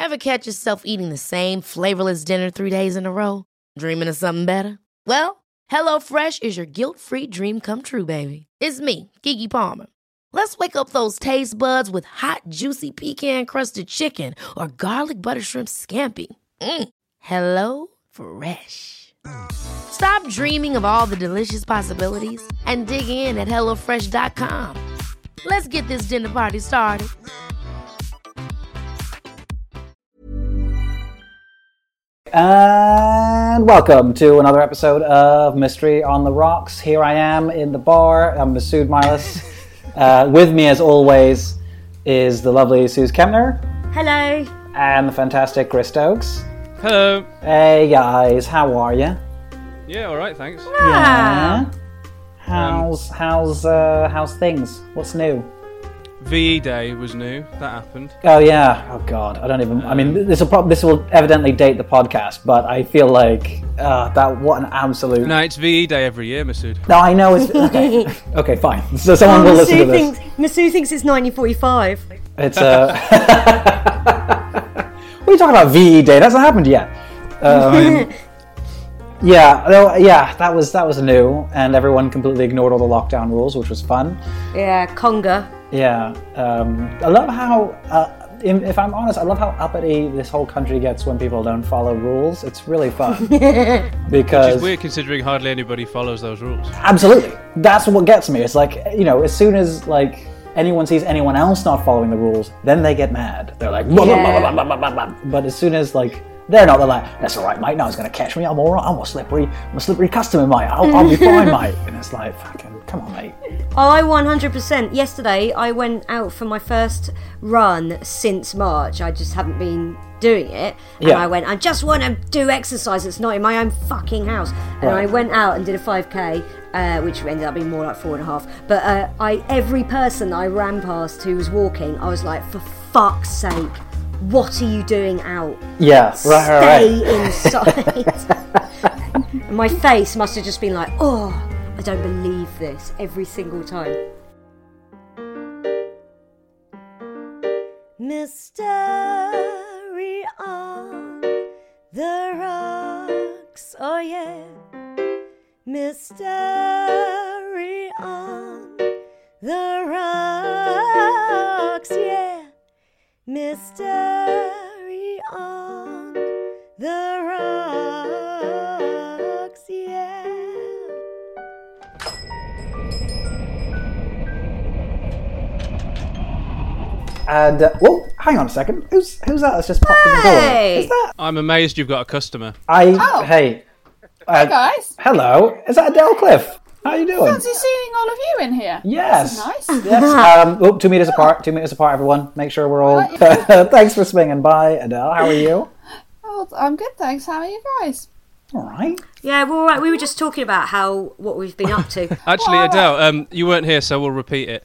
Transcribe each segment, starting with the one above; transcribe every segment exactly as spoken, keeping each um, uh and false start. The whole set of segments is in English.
Ever catch yourself eating the same flavorless dinner three days in a row? Dreaming of something better? Well, HelloFresh is your guilt-free dream come true, baby. It's me, Keke Palmer. Let's wake up those taste buds with hot, juicy pecan-crusted chicken or garlic butter shrimp scampi. Mm. Hello Fresh. Stop dreaming of all the delicious possibilities and dig in at hello fresh dot com. Let's get this dinner party started. And welcome to another episode of Mystery on the Rocks. Here I am in the bar. I'm Masood Milas. uh, with me, as always, is the lovely Suze Kempner. Hello. And the fantastic Chris Stokes. Hello. Hey guys, how are you? Yeah, all right, thanks. Yeah. How's um, how's uh, how's things? What's new? V E Day was new. That happened. Oh yeah. Oh god. I don't even. I mean, this will probably this will evidently date the podcast, but I feel like uh, that. What an absolute. No, it's V E Day every year, Masood. No, I know it's okay. Okay, fine. So someone oh, will Masood listen to this. Thinks, Masood thinks it's nineteen forty-five. It's uh. What are you talking about? V E Day? That hasn't happened yet. Um, yeah. No, yeah. That was that was new, and everyone completely ignored all the lockdown rules, which was fun. Yeah, conga. Yeah, um, I love how, uh, if I'm honest, I love how uppity this whole country gets when people don't follow rules. It's really fun. Because Which is weird considering hardly anybody follows those rules. Absolutely. That's what gets me. It's like, you know, as soon as, like, anyone sees anyone else not following the rules, then they get mad. They're like, blah, yeah. blah, blah, blah, blah, blah, blah. But as soon as, like, they're not, they're like, that's all right, mate, no one's going to catch me, I'm all right, I'm a slippery, I'm a slippery customer, mate, I'll, I'll be fine, mate. And it's like, fucking, come on, mate. Oh, I one hundred percent. Yesterday, I went out for my first run since March. I just haven't been doing it. And Yeah. I went, I just want to do exercise that's not in my own fucking house. And Right. I went out and did a five K, uh, which ended up being more like four and a half. But uh, I every person I ran past who was walking, I was like, for fuck's sake, what are you doing out? Yeah, right, right, right. Stay inside. And my face must have just been like, oh, I don't believe this every single time. Mystery on the rocks, oh yeah. Mystery on the rocks, yeah. Mystery on the rocks, yeah. And, uh, whoa, hang on a second. Who's who's that that's just popped in the door? Hey. Is that? I'm amazed you've got a customer. I, Oh. hey. Uh, Hey guys, Hello, is that Adele Cliff? How you doing? fancy seeing all of you in here. Yes. This is nice. Yes. Um, oh, two meters apart. Two meters apart, everyone. Make sure we're all. Thanks for swinging by, Adele. How are you? Oh, I'm good, thanks. How are you guys? All right. Yeah, well, right. We were just talking about how what we've been up to. Actually, Well, Adele, um, you weren't here, so we'll repeat it.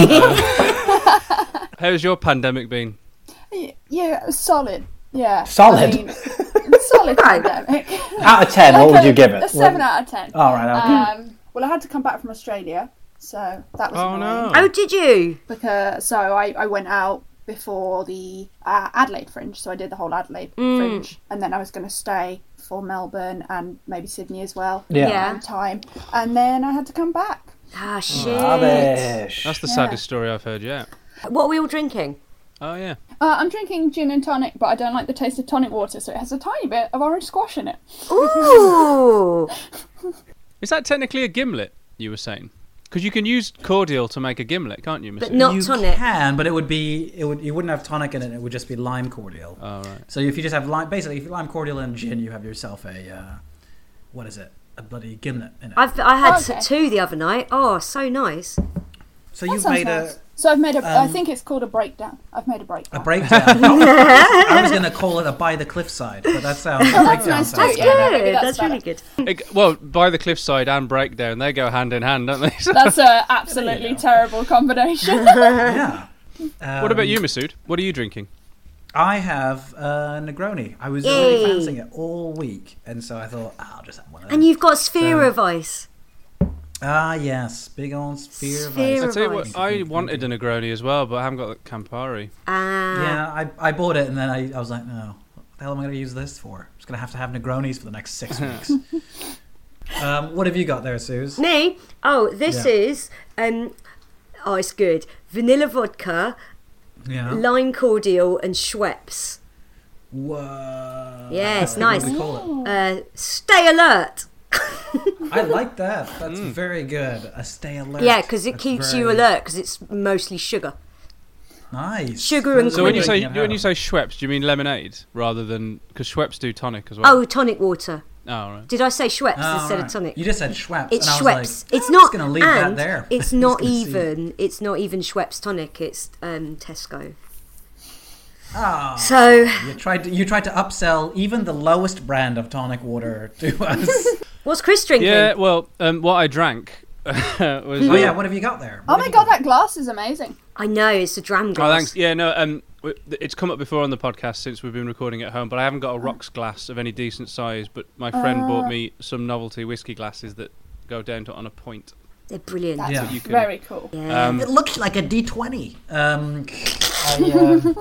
Uh, how's your pandemic been? Y- Yeah, it was solid. Yeah. Solid? I mean, solid pandemic. Out of ten, what would you give it? A seven out of ten. All right. Okay. Um, well, I had to come back from Australia, so that was Oh, annoying. no. Oh, did you? Because so I, I went out before the uh, Adelaide Fringe, so I did the whole Adelaide Fringe, and then I was going to stay for Melbourne and maybe Sydney as well. Yeah. Yeah. in time, and then I had to come back. Ah, shit. Rubbish. That's the Yeah. saddest story I've heard yet. What are we all drinking? Oh, yeah. Uh, I'm drinking gin and tonic, but I don't like the taste of tonic water, so it has a tiny bit of orange squash in it. Ooh. Is that technically a gimlet, you were saying? Because you can use cordial to make a gimlet, can't you, But Masood? not you tonic. can, but it would be it would you wouldn't have tonic in it. It would just be lime cordial. Oh, right. So if you just have lime, basically, if you lime cordial and gin, you have yourself a uh, what is it? A bloody gimlet in it. I've I had Okay. two the other night. Oh, so nice. so That you've sounds made nice. a So I've made a. I um, think it's called a breakdown. I've made a breakdown. a breakdown. I was going to call it a by the cliffside, but that sounds Oh, that's breakdown nice too, sounds yeah. better. maybe Good. that's That's really better. good. It- well, by the cliffside and breakdown, they go hand in hand, don't they? That's a absolutely terrible combination. Yeah. Um, What about you, Masood? What are you drinking? I have uh, Negroni. I was Yay. already fancying it all week, and so I thought, oh, I'll just have one of them. And you've got Sphere So- of Ice. Ah, yes. Big old sphere, Sphere of I ice. tell you Ice. what, I wanted a Negroni as well, but I haven't got the Campari. Ah. Yeah, I, I bought it and then I, I was like, no, what the hell am I going to use this for? I'm just going to have to have Negronis for the next six weeks. um, what have you got there, Suze? Me? Oh, this Yeah. is um oh it's good. Vanilla vodka, Yeah. lime cordial and Schweppes. Whoa. Yeah, it's What nice. do we call it? Uh stay alert. I like that. That's Mm. very good. A stay alert. Yeah, because it That's keeps very you alert because it's mostly sugar. Nice. Sugar and So when you Quidditch. say Making it when you happen. say Schweppes, do you mean lemonade rather than because Schweppes do tonic as well? Oh, tonic water. Oh, right. Did I say Schweppes Oh, instead right. of tonic? You just said Schweppes. It's and I Schweppes. was like, it's I'm not. just gonna leave and that there. It's I'm not just gonna see. even. It's not even Schweppes tonic. It's um, Tesco. Ah. So You tried to you tried to upsell even the lowest brand of tonic water to us. what's Chris drinking? Yeah, well, um, what I drank was. Oh yeah, what have you got there? Oh What my have you god, got? that glass is amazing. I know it's a dram Oh, glass. thanks. Yeah, no, um, w- it's come up before on the podcast since we've been recording at home, but I haven't got a rocks glass of any decent size. But my friend Uh. bought me some novelty whiskey glasses that go down to on a point. They're brilliant. That's Yeah. You can- very cool. Yeah. Um, It looks like a D twenty. Um, I, um,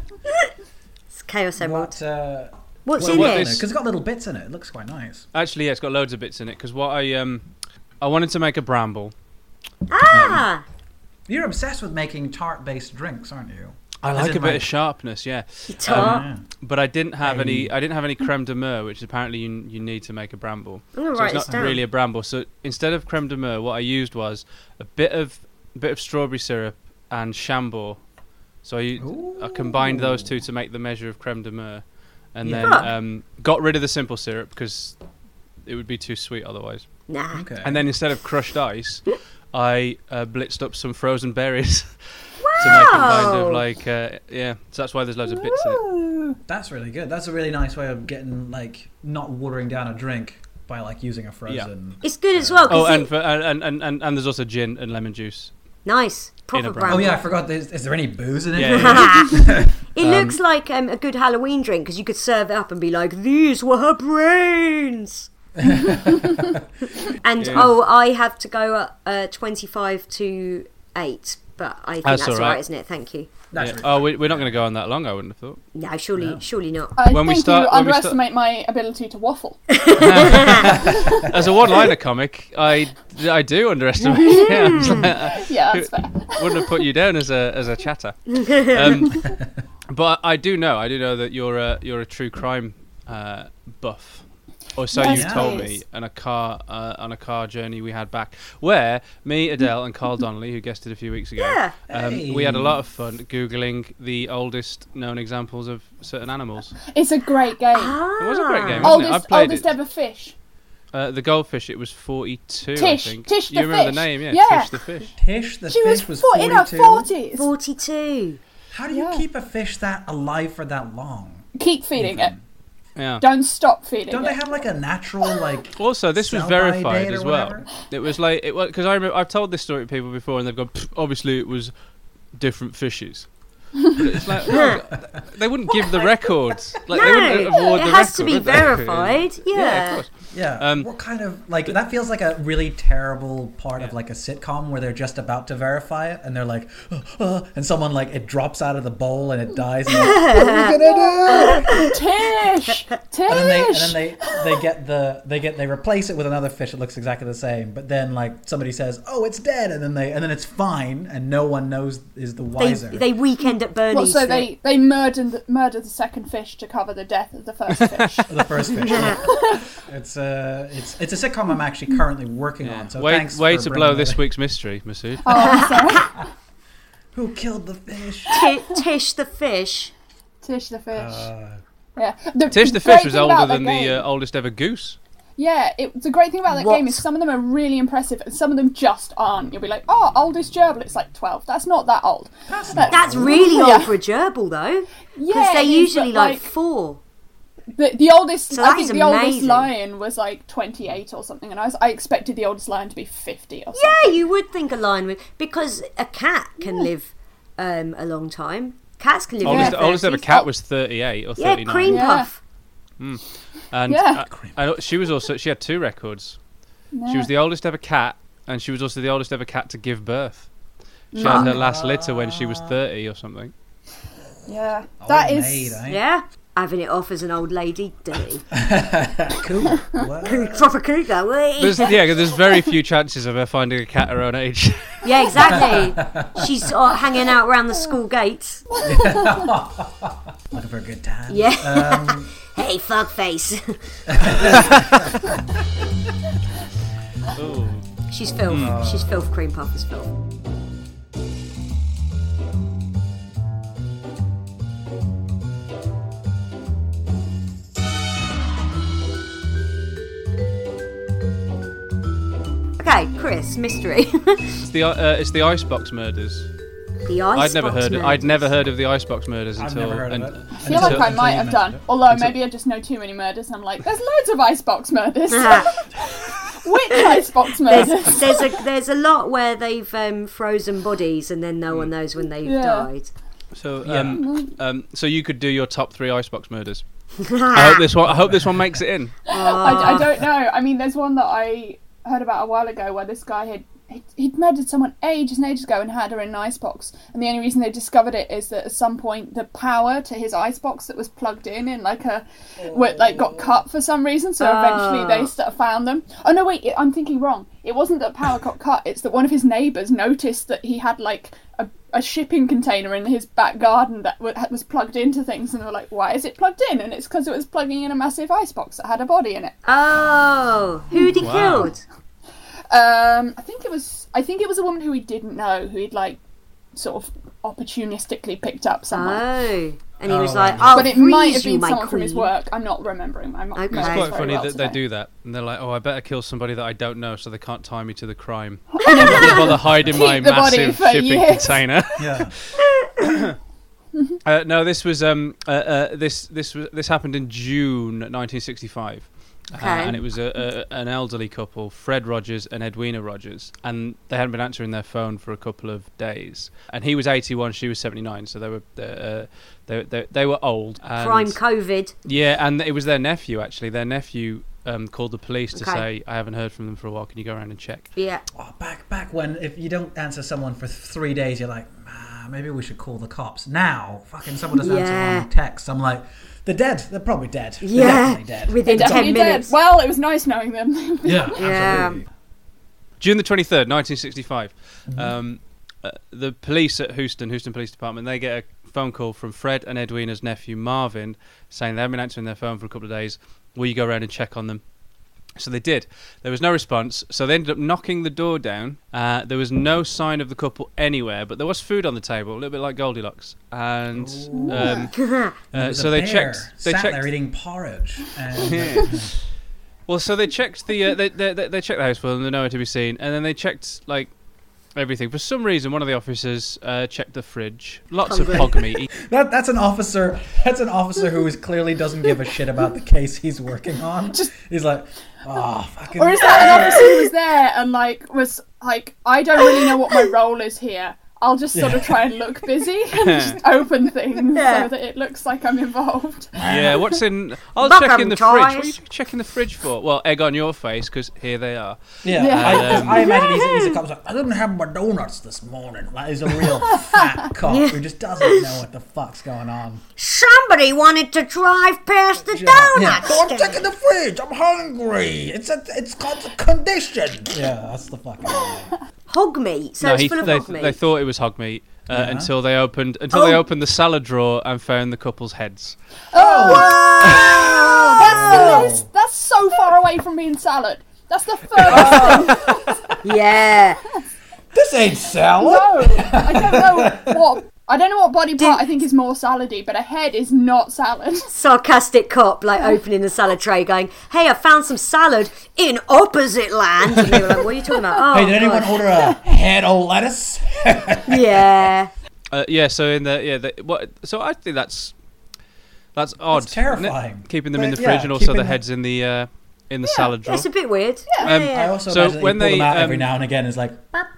It's Chaos Emerald. what, uh, What's what- in what it? this- Because it's got little bits in it. It looks quite nice. Actually, yeah, it's got loads of bits in it because what I um, I wanted to make a bramble. Ah, You're obsessed with making tart-based drinks, aren't you? I As like in, a bit like- of sharpness, yeah. guitar. Yeah. But I didn't have Hey. any. I didn't have any creme de menthe, which apparently you you need to make a bramble. I'm gonna So write it's this not down. really a bramble. So instead of creme de menthe, what I used was a bit of a bit of strawberry syrup and Chambord. So I, u- I combined those two to make the measure of creme de menthe, and Yeah. then Huh. um, got rid of the simple syrup because it would be too sweet otherwise. Nah. Okay. And then instead of crushed ice, I uh, blitzed up some frozen berries to make it kind of Wow. like uh, yeah. So that's why there's loads of bits in it. Ooh. That's really good. That's a really nice way of getting like not watering down a drink by like using a frozen. It's good as well. 'cause Oh, and, it- for, and, and and and there's also gin and lemon juice. nice. Proper a bramble. bramble. Oh yeah, I forgot. There's, is there any booze in it? Yeah. It Um, looks like um, a good Halloween drink because you could serve it up and be like, "These were her brains." and Yeah. oh, I have to go at uh, twenty-five to eight, but I think That's that's, all all right, right. isn't it? Thank you. That's Yeah. really Oh, we, we're not going to go on that long. I wouldn't have thought. No, surely, No. surely not. I When we think start- you when we start- underestimate my ability to waffle. As a one-liner comic, I, I do underestimate. Yeah, I was like, uh, Yeah, that's fair. wouldn't have put you down as a as a chatter. Um, but I do know. I do know that you're a you're a true crime uh, buff. Or so Yes, you've told please. me on a car uh, on a car journey we had back, where me, Adele, and Carl Donnelly, who guested a few weeks ago, Yeah. um, we had a lot of fun googling the oldest known examples of certain animals. It's a great game. Ah. It was a great game, wasn't it? I've oldest played oldest it. ever fish. Uh, the goldfish, it was forty-two. Tish, I think. Tish you the remember fish. the name, yeah? Yeah. Tish the fish. Tish the She fish was, was four, in her forty-two. forties. Forty-two. How do you Yeah. keep a fish that alive for that long? Keep feeding it. Yeah. Don't stop feeding Don't it. they have like a natural like? Also, this was sell-by verified date or as well. whatever? It was like it was because I remember I've told this story to people before, and they've gone. "Pfft, obviously, it was different fishes. But it's like no, they wouldn't give the records. Like they wouldn't No, award it the has to record, be would they? verified. Yeah, Yeah. of course. Yeah. Um, what kind of like that feels like a really terrible part of like a sitcom where they're just about to verify it and they're like, "Uh, uh," and someone like it drops out of the bowl and it dies. And, like, what are we gonna do? Tish, Tish. And then they and then they they get the they get they replace it with another fish that looks exactly the same. But then like somebody says, "Oh, it's dead," and then they and then it's fine, and no one knows is the They, wiser. they weekend at Bernie's. Well, so for they they murdered the, murdered the second fish to cover the death of the first fish. the first fish. yeah. It's uh it's it's a sitcom I'm actually currently working Yeah. on. So way thanks way for to bringing blow that this in. week's mystery, Masood. Oh, I'm sorry. Who killed the fish? Ti- Tish the fish. Tish the fish. Uh, yeah. The Tish the great fish was thing older about that than the game- uh, oldest ever goose. Yeah, it, the great thing about that What? game is some of them are really impressive and some of them just aren't. You'll be like, oh, oldest gerbil, it's like twelve. That's not that old. that's That's- That's really Yeah. old for a gerbil, though. Because Yeah, they're it is, usually but, like, like four. The, the oldest, So I that think is the oldest amazing. lion was like twenty-eight or something, and I was, I expected the oldest lion to be fifty or something. Yeah, you would think a lion would. Because a cat can live um, a long time. Cats can live in Oldest, their oldest ever thirties. cat was thirty-eight or Yeah, thirty-nine. cream Yeah. puff. And Yeah. I, I, know- she was also she had two records. Yeah. She was the oldest ever cat, and she was also the oldest ever cat to give birth. She had her last litter when she was thirty or something. Yeah, that Old is. maid, eh? Yeah. Having it off as an old lady, dirty. Cool. What? Proper cougar, wait. There's, yeah, there's very few chances of her finding a cat her own age. Yeah, exactly. She's uh, hanging out around the school gates. Looking for a good time. Yeah. Um, Hey, fuckface. Ooh. She's filth. She's filth. Cream puff is filth. Okay, Chris, mystery. It's the uh, it's the Icebox murders. The Icebox I'd never heard. Of, I'd murders. never heard of the Icebox murders I've until. never heard of and- it. I feel like I might have done. Although Until- maybe I just know too many murders and I'm like, there's loads of icebox murders. Which icebox murders? There's, there's a there's a lot where they've um, frozen bodies and then no one knows when they've Yeah. died. So, Yeah. um, um, so you could do your top three Icebox murders. I hope this one. I hope this one makes it in. I, I don't know. I mean, there's one that I heard about a while ago where this guy had he'd, he'd murdered someone ages and ages ago and had her in an icebox. And the only reason they discovered it is that at some point the power to his icebox that was plugged in in like a were, like got cut for some reason. So eventually they st- found them. Oh no, wait, I'm thinking wrong. It wasn't that power got cut. It's that one of his neighbours noticed that he had like a a shipping container in his back garden that w- was plugged into things, and they were like, why is it plugged in? And it's because it was plugging in a massive icebox that had a body in it. Oh, who'd he Wow. killed? Um, I think it was I think it was a woman who he didn't know, who he'd like sort of opportunistically picked up somewhere. Oh, and he was Oh, like, right. "I'll But it freeze might have you, been my someone queen." from his work. I'm not remembering. I'm not Okay. It's It's quite very funny well that they today. do that, and they're like, "Oh, I better kill somebody that I don't know, so they can't tie me to the crime." I'm not gonna bother hiding my Keep the body massive for shipping years. container. Yeah. Uh, no, this was um uh, uh, this this was this happened in June nineteen sixty-five, uh, Okay. and it was a, a an elderly couple, Fred Rogers and Edwina Rogers, and they hadn't been answering their phone for a couple of days. And he was eighty-one, she was seventy-nine, so they were uh, they, they they were old. And Prime COVID. Yeah, and it was their nephew actually. Their nephew um, called the police to Okay. say, "I haven't heard from them for a while. Can you go around and check?" Yeah. Oh, back back when if you don't answer someone for three days, you're like, ah, maybe we should call the cops. Now, fucking someone doesn't Yeah. answer one text. I'm like, they're dead. They're probably dead. They're Yeah. definitely dead. Within Definitely ten dead. minutes. Well, it was nice knowing them. Yeah, Yeah. absolutely. June the twenty-third, nineteen sixty-five. Um, uh, the police at Houston, Houston Police Department, they get a phone call from Fred and Edwina's nephew Marvin saying they haven't been answering their phone for a couple of days. Will you go around and check on them? So they did. There was no response, so they ended up knocking the door down. Uh, there was no sign of the couple anywhere, but there was food on the table, a little bit like Goldilocks. And um, uh, There's so a they bear checked. They sat checked. there eating porridge. And, Yeah. Well, so they checked the uh, they, they they they checked the house full and they're nowhere to be seen, and then they checked like everything. For some reason, one of the officers uh, checked the fridge. Lots Hungry. of hog meat. that that's an officer. That's an officer who is clearly doesn't give a shit about the case he's working on. Just he's like, oh fucking. Or is that an officer who was there and like was like, I don't really know what my role is here. I'll just sort of try and look busy and just open things Yeah. so that it looks like I'm involved. Yeah, what's in? I'll Buck check in 'em, the toys. fridge. What are you checking the fridge for? Well, egg on your face, because here they are. Yeah, Yeah. I, 'cause Um, I imagine he's, he's a cop. He's like, I didn't have my donuts this morning. Like, he's a real fat cop who just doesn't know what the fuck's going on. Somebody wanted to drive past the Yeah. donut Oh, I'm stand. checking the fridge. I'm hungry. It's a, it's called a condition. Yeah, that's the fucking. Hog meat. So no, it's he, full of they, hog meat. they thought it was hog meat. Uh, Yeah. Until they opened, until they Oh. opened the salad drawer and found the couple's heads. Oh, Oh. that's, the most, that's so far away from being salad. That's the furthest thing. Yeah. This ain't salad. No, I don't know what. I don't know what body part I think is more salady, but a head is not salad. Sarcastic cop, like opening the salad tray, going, "Hey, I found some salad in opposite land." And they were like, "What are you talking about?" Oh, Hey, did anyone God. order a head of lettuce? Yeah. Uh, yeah, so in the yeah, the, what? So I think that's that's odd. That's isn't it? terrifying. Keeping them in But, the yeah, fridge and also keeping the the- heads in the uh, in the salad drawer. It's a bit weird. Yeah. Um, yeah, I also So imagine when they pull they, them out every um, now and again. It's like,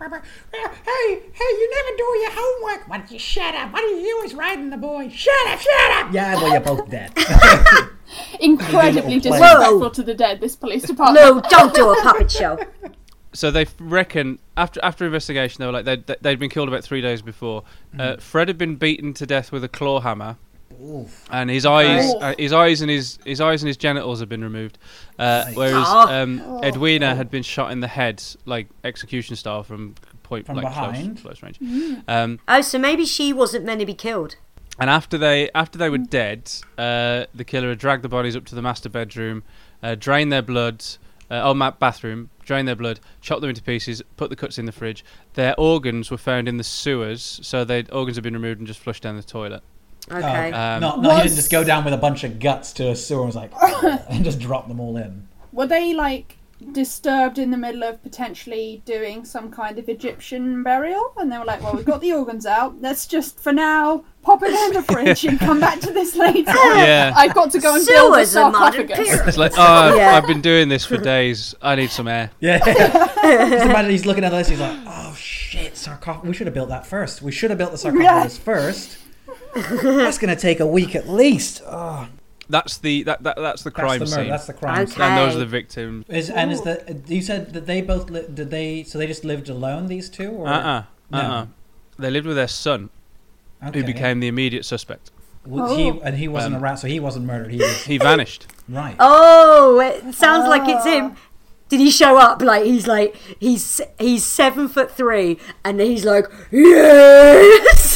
Hey, hey, you never do your homework. Why don't you shut up? What are you always riding the boy? Shut up, shut up. yeah, well, you're both dead. Incredibly Little play. disrespectful to the dead, this police department. No, don't do a puppet show. so they reckon after after investigation, they were like they'd, they'd been killed about three days before. Mm. Uh, Fred had been beaten to death with a claw hammer. Oof. And his eyes, Oh. uh, his eyes, and his his eyes and his genitals had been removed. Uh, Nice. whereas Oh. um, Oh. Edwina had been shot in the head, like execution style, from point From like behind? close, close range. Um, Oh, so maybe she wasn't meant to be killed. and after they after they were dead, uh, the killer had dragged the bodies up to the master bedroom, uh, drained their blood, uh, oh, ma- bathroom, drained their blood, chopped them into pieces, put the cuts in the fridge. Their organs were found in the sewers, so their organs had been removed and just flushed down the toilet. Okay. Oh, Um, no, no, he Was- didn't just go down with a bunch of guts to a sewer and was like, and just drop them all in. Were they like disturbed in the middle of potentially doing some kind of Egyptian burial? And they were like, well, we've got the organs out. Let's just, for now, pop it in the fridge and come back to this later. Yeah. I've got to go and build a Sewers are modern sarcophagus. period. It's like, oh, I've, Yeah. I've been doing this for days. I need some air. Yeah. Just imagine he's looking at this, he's like, oh shit, sarcophagus. We should have built that first. We should have built the sarcophagus first. That's going to take a week at least. Oh, That's the that, that that's the that's crime the murder. scene. That's the crime Okay. scene. And those are the victims. Is, and is the you said that they both li- did they so they just lived alone, these two, or Uh uh-uh, No. uh. They lived with their son, Okay. who became the immediate suspect. Well, he Oh. and he wasn't Um, around, so he wasn't murdered. He was He vanished. right. Oh, it sounds like it's Ah. him. Did he show up? Like he's like he's he's seven foot three, and he's like yes.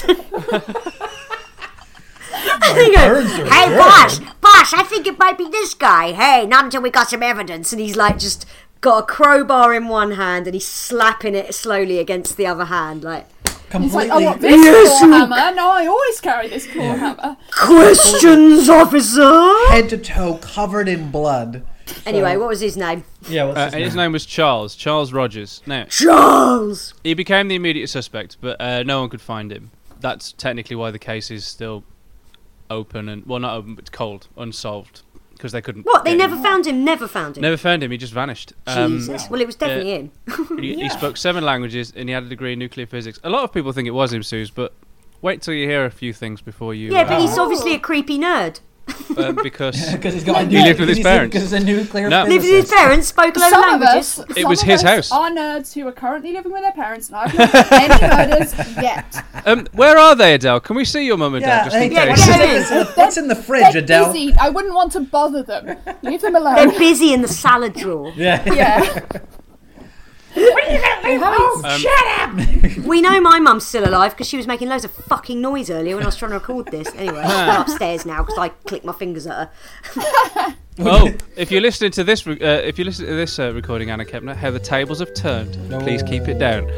And he goes, hey boss, boss, I think it might be this guy. Hey, not until we got some evidence. And he's like just got a crowbar in one hand and he's slapping it slowly against the other hand, like He's like, Completely. I want this Yes, claw you- hammer. No, I always carry this claw hammer. questions, officer. Head to toe covered in blood. Anyway, So- what was his name? Yeah, what's Uh, his and his name? name was Charles. Charles Rogers. Now, Charles. he became the immediate suspect, but uh, no one could find him. That's technically why the case is still open and well, not open, but cold, unsolved, because they couldn't. What? They get never him. found him. Never found him. Never found him. He just vanished. Um, Jesus. Well, it was definitely him. He, he spoke seven languages and he had a degree in nuclear physics. A lot of people think it was him, Suze, but wait till you hear a few things before you. Yeah, but uh, he's obviously a creepy nerd. uh, because Because he's got. He lived with his parents. Because he's a nuclear No. Lived with his physicist. parents, spoke a load of Some of languages. us, It some was of his us house. are nerds who are currently living with their parents, and I've not done any murders yet. um, where are they, Adele? Can we see your mum and Yeah, dad just in hey, Yeah, case? yeah. what's, in the, what's in the fridge, They're Adele? busy. I wouldn't want to bother them. Leave them They're alone. busy in the salad drawer. Yeah. Yeah. Oh, Um, shut up! We know my mum's still alive because she was making loads of fucking noise earlier when I was trying to record this. Anyway, she's gone upstairs now because I clicked my fingers at her. Oh, if you're listening to this, re- uh, if you listen to this uh, recording, Anna Kepner, how the tables have turned. Please keep it down.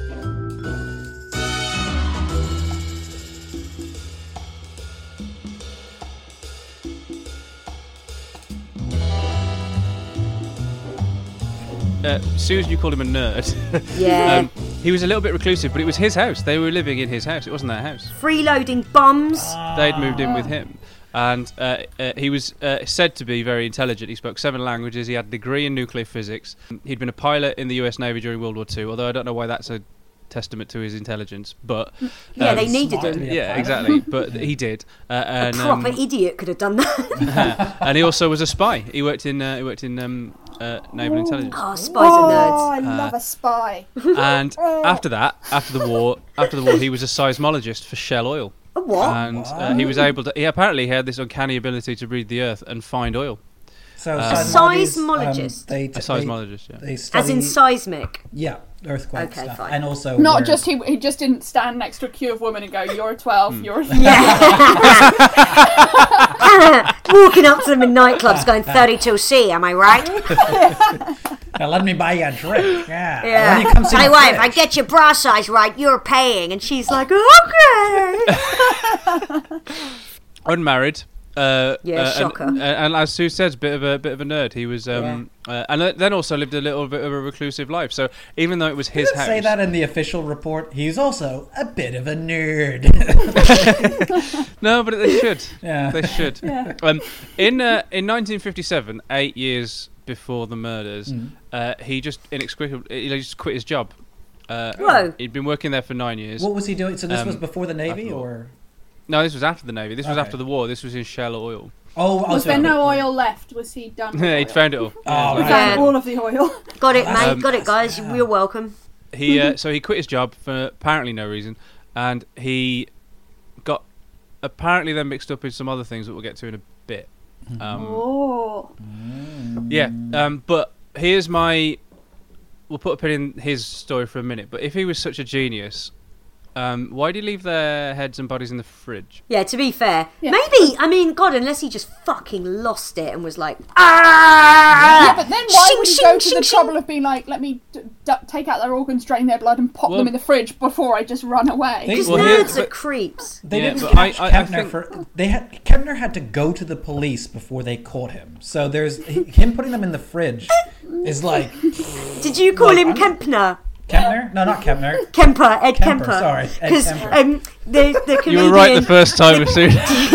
Uh, Susan, you called him a nerd. Yeah. um, he was a little bit reclusive, but it was his house. They were living in his house. It wasn't their house. Freeloading bums. They'd moved in with him. And uh, uh, he was uh, said to be very intelligent. He spoke seven languages. He had a degree in nuclear physics. He'd been a pilot in the U S Navy during World War Two, although I don't know why that's a testament to his intelligence. But Yeah, um, they needed smart. him. yeah, exactly. But he did. Uh, and, A proper um, idiot could have done that. and he also was a spy. He worked in uh, he worked in um, uh, naval intelligence. Oh, spies Oh, and I nerds. Uh, love a spy. And after that, after the war, after the war, he was a seismologist for Shell Oil. A what? And uh, he was able to. He apparently had this uncanny ability to read the earth and find oil. So Um, seismologists, Seismologist. Um, they, A seismologist, yeah. They, they As study, in seismic. yeah, earthquake Okay, stuff, fine. and also Not where- just he, he just didn't stand next to a queue of women and go, "You're a twelve, Hmm. you're a Walking up to them in nightclubs going thirty-two C, am I right? Now let me buy you a drink. Yeah. And Yeah. then he comes in Tell you the what, if I fridge. get your bra size right, you're paying. And she's like, okay. Unmarried. Uh, Yeah, uh, shocker. And, and as Sue says, bit of a bit of a nerd. He was, um, uh, and then also lived a little bit of a reclusive life. So even though it was his Didn't house, say that in the official report. He's also a bit of a nerd. no, but they should. Yeah. They should. Um, in uh, in nineteen fifty-seven, eight years before the murders, Mm. uh, he just inexplicably he just quit his job. Uh, Whoa. He'd been working there for nine years. What was he doing? So this Um, was before the Navy, after- or No, this was after the Navy. This was Okay. after the war. This was in Shell Oil. Oh, oh Was so there it- no oil left? Was he done? with Yeah, oil? he'd found it all. Oh, He right. found Yeah. all of the oil. Got it, mate. Um, Got it, guys. You're welcome. He uh, so he quit his job for apparently no reason, and he got apparently then mixed up in some other things that we'll get to in a bit. Um, Oh. yeah, um, but here's my. We'll put a pin in his story for a minute. But if he was such a genius, um, why did he leave their heads and bodies in the fridge? Yeah, to be fair, Yeah. maybe, I mean, God, unless he just fucking lost it and was like, ah! Yeah, but then why Shing, would he shing, go to shing, the shing. trouble of being like, let me d- d- take out their organs, drain their blood, and pop Well- them in the fridge before I just run away? They- Because Well, here- nerds but- are creeps. They Yeah, didn't but I- catch I- I Kempner think- for they had Kempner had to go to the police before they caught him. So there's he- him putting them in the fridge is like Did you call Like, him I'm- Kempner? Kempner? No, not Kempner. Kemper, Ed Kemper, Kemper. sorry, Ed Because Kemper. um, the, the comedian... You were right the first time, soon.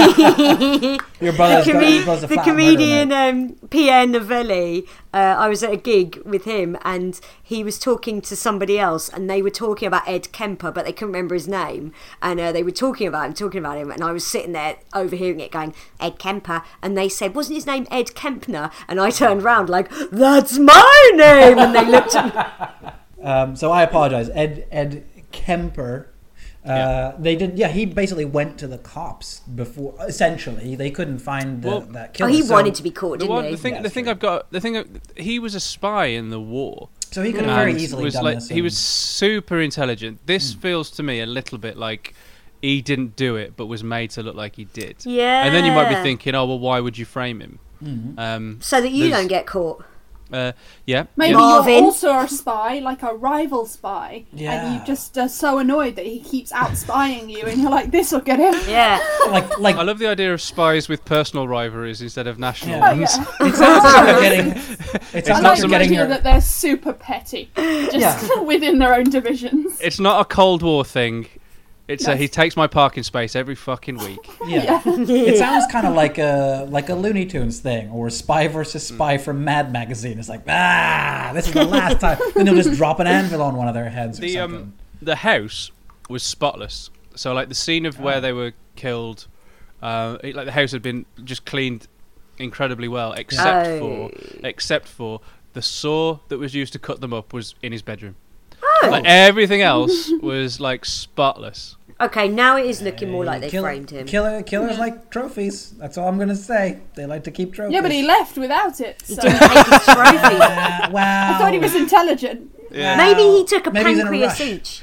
Your brother's the, got, comed- your brother's a the flat comedian murderer, um, Pierre Novelli, uh, I was at a gig with him and he was talking to somebody else and they were talking about Ed Kemper but they couldn't remember his name and uh, they were talking about him, talking about him and I was sitting there overhearing it going, Ed Kemper, and they said, wasn't his name Ed Kempner? And I turned round like, that's my name! And they looked at me. Um, so I apologize, Ed Ed Kemper. Uh, Yeah. They did. Yeah, he basically went to the cops before. Essentially, they couldn't find the, Well- that Oh, killer. he so, wanted to be caught, The, didn't one, he? the thing, Yeah, the thing true. I've got, the thing, he was a spy in the war. So he could have very and easily was done like, this. He and- was super intelligent. This feels to me a little bit like he didn't do it, but was made to look like he did. Yeah. And then you might be thinking, oh well, why would you frame him? Mhm. Um, So that you there's- don't get caught. uh, yeah. Maybe yeah. Marvin. you're also a spy, like a rival spy, Yeah. and you just are so annoyed that he keeps out spying you, and you're like, "This will get him." Yeah. like like I love the idea of spies with personal rivalries instead of national Yeah. Oh, ones. yeah. it sounds like you're getting. It I sounds not like like the you're getting idea your. that they're super petty, just Yeah. within their own divisions. It's not a Cold War thing. It's No. a, he takes my parking space every fucking week. Yeah. It sounds kind of like a like a Looney Tunes thing, or Spy versus Spy from Mad Magazine. It's like, ah, this is the last time. Then they'll just drop an anvil on one of their heads or The something. um the house was spotless. So like the scene of where they were killed, uh, it, like the house had been just cleaned incredibly well, except Oh. for except for the saw that was used to cut them up was in his bedroom. Oh. Like everything else was like spotless. Okay, now it is looking more like they Kill- framed him. Killer, killers like trophies. That's all I'm gonna say. They like to keep trophies. Yeah, but he left without it. He So didn't take his trophy. Ah, wow. I thought he was intelligent. Yeah. Maybe he took a Maybe he's in a pancreas rush. each.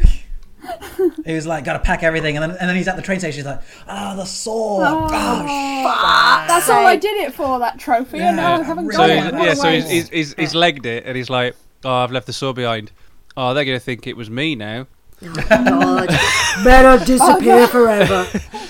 He was like, gotta pack everything, and then and then he's at the train station. He's like, ah, the sword. Oh, Gosh. That's all I did it for, that trophy, and now I Yeah, haven't really. So got he's, it. Yeah, What yeah, a so he's, waste. he's, he's, he's legged it, and he's like, "Oh, I've left the saw behind. Oh, they're gonna think it was me now." God, better disappear no. forever.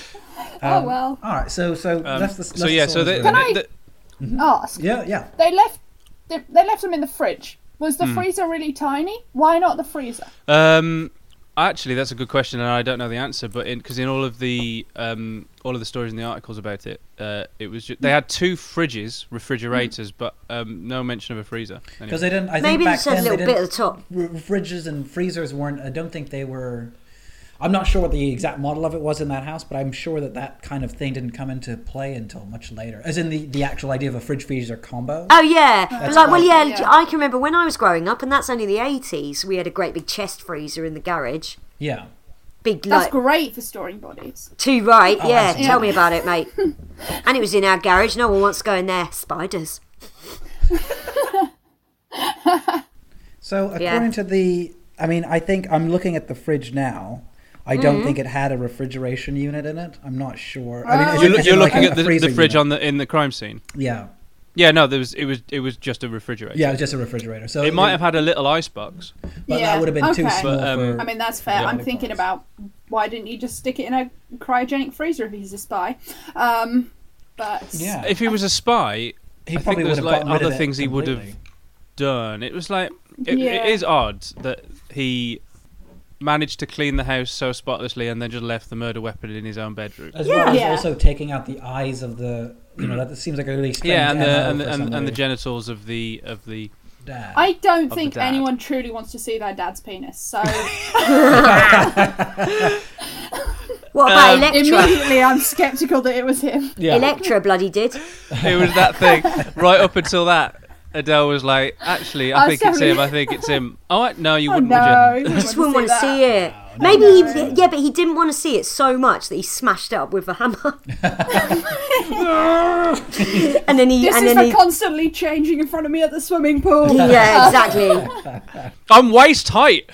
Oh well. All right, so so Um, that's the. so that's yeah, the so swords the, Can really. I- the- Ask. yeah, yeah. They left. They, they left them in the fridge. Was Hmm. the freezer really tiny? Why not the freezer? Um, actually, that's a good question, and I don't know the answer. But because in, in all of the um, all of the stories in the articles about it, uh, it was ju- they had two fridges, refrigerators, but um, no mention of a freezer. Because Anyway. they didn't. I think Maybe back just a then they little bit didn't. at the top. r- fridges and freezers weren't. I don't think they were. I'm not sure what the exact model of it was in that house, but I'm sure that that kind of thing didn't come into play until much later. As in the, the actual idea of a fridge freezer combo. Oh yeah, but like well right. yeah, Yeah. I can remember when I was growing up, and that's only the eighties. We had a great big chest freezer in the garage. Yeah. Big That's like great for storing bodies. too right. Oh, yeah, I see. tell me about it, mate. And it was in our garage. No one wants to go in there. Spiders. So according Yeah. to the, I mean, I think I'm looking at the fridge now. I Mm-hmm. don't think it had a refrigeration unit in it. I'm not sure. I mean, Oh. is you're, it- loo- is you're it like looking a- at a the, the freezer fridge unit? on the in the crime scene. Yeah. Yeah, no, there was it was it was just a refrigerator. Yeah, it was just a refrigerator. So It might have had a little ice box. but Yeah, that would have been too okay. small But, um, for. I mean, that's fair. Yeah. I'm thinking about why didn't you just stick it in a cryogenic freezer if he's a spy? Um, but yeah. If he was a spy, he I think probably there's would have like gotten rid other of it things he would have completely. done. It was like it, Yeah. it is odd that he managed to clean the house so spotlessly and then just left the murder weapon in his own bedroom. As well as Yeah. also taking out the eyes of the, you know, that seems like a really strange Yeah, and the M O and the, for and, and the somebody. genitals of the of the Dad. I don't the think dad. anyone truly wants to see their dad's penis. So What about Um, Electra? Immediately, I'm sceptical that it was him. Yeah. Electra bloody did. It was that thing. Right up until that, Adele was like, actually, I I think it's sorry. him. I think it's him. Oh, what? No, you Oh, wouldn't, no, would you? you He just wouldn't want to that. see it. Maybe he, yeah, but he didn't want to see it so much that he smashed it up with a hammer. and then he, This and is then for he, constantly changing in front of me at the swimming pool. yeah, exactly. I'm waist height.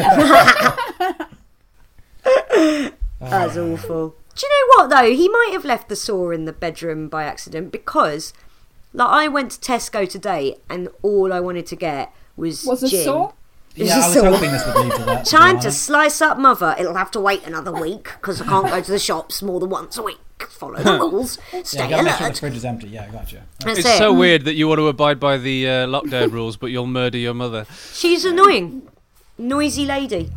That's awful. Do you know what though? He might have left the saw in the bedroom by accident because, like, I went to Tesco today and all I wanted to get was Was a gin. saw? It was Yeah, a I was saw. hoping this would lead to that. to be Trying to honest. slice up mother. It'll have to wait another week because I can't go to the shops more than once a week. Follow the rules. Yeah, Stay you gotta make sure the alert. fridge is empty. Yeah, I got you. That's It's it. so weird that you want to abide by the uh, lockdown rules, but you'll murder your mother. She's annoying. Noisy lady.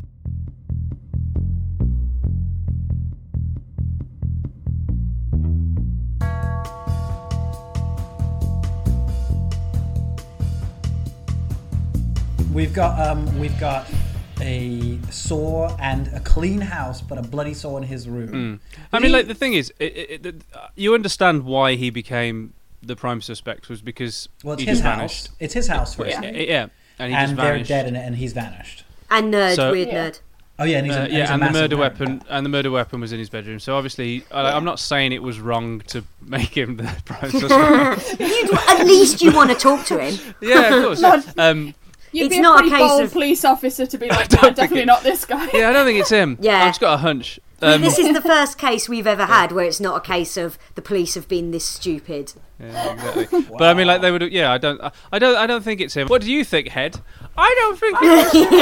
We've got um, we've got a saw and a clean house, but a bloody saw in his room. I mean, like, the thing is, it, it, it, uh, you understand why he became the prime suspect was because Well, it's he his just house. vanished. It's his house first, Yeah, yeah, and he just and they're vanished. dead in it, and he's vanished. And nerd, So- weird Yeah. nerd. Oh yeah, and he's a, Uh, and yeah, he's a and the massive murder nerd. weapon, and the murder weapon was in his bedroom. So obviously, I, I'm not saying it was wrong to make him the prime suspect. You'd, at least you want to talk to him. Yeah, of course. Um, You'd It's be a not a pretty case bold of- police officer to be like, don't no, think definitely it- not this guy. yeah, I don't think it's him. Yeah. I've just got a hunch. Um, This is the first case we've ever had where it's not a case of the police have been this stupid. yeah, exactly. But I mean, like, they would. Yeah, I don't. I, I don't. I don't think it's him. What do you think, Head? I don't think. It's him.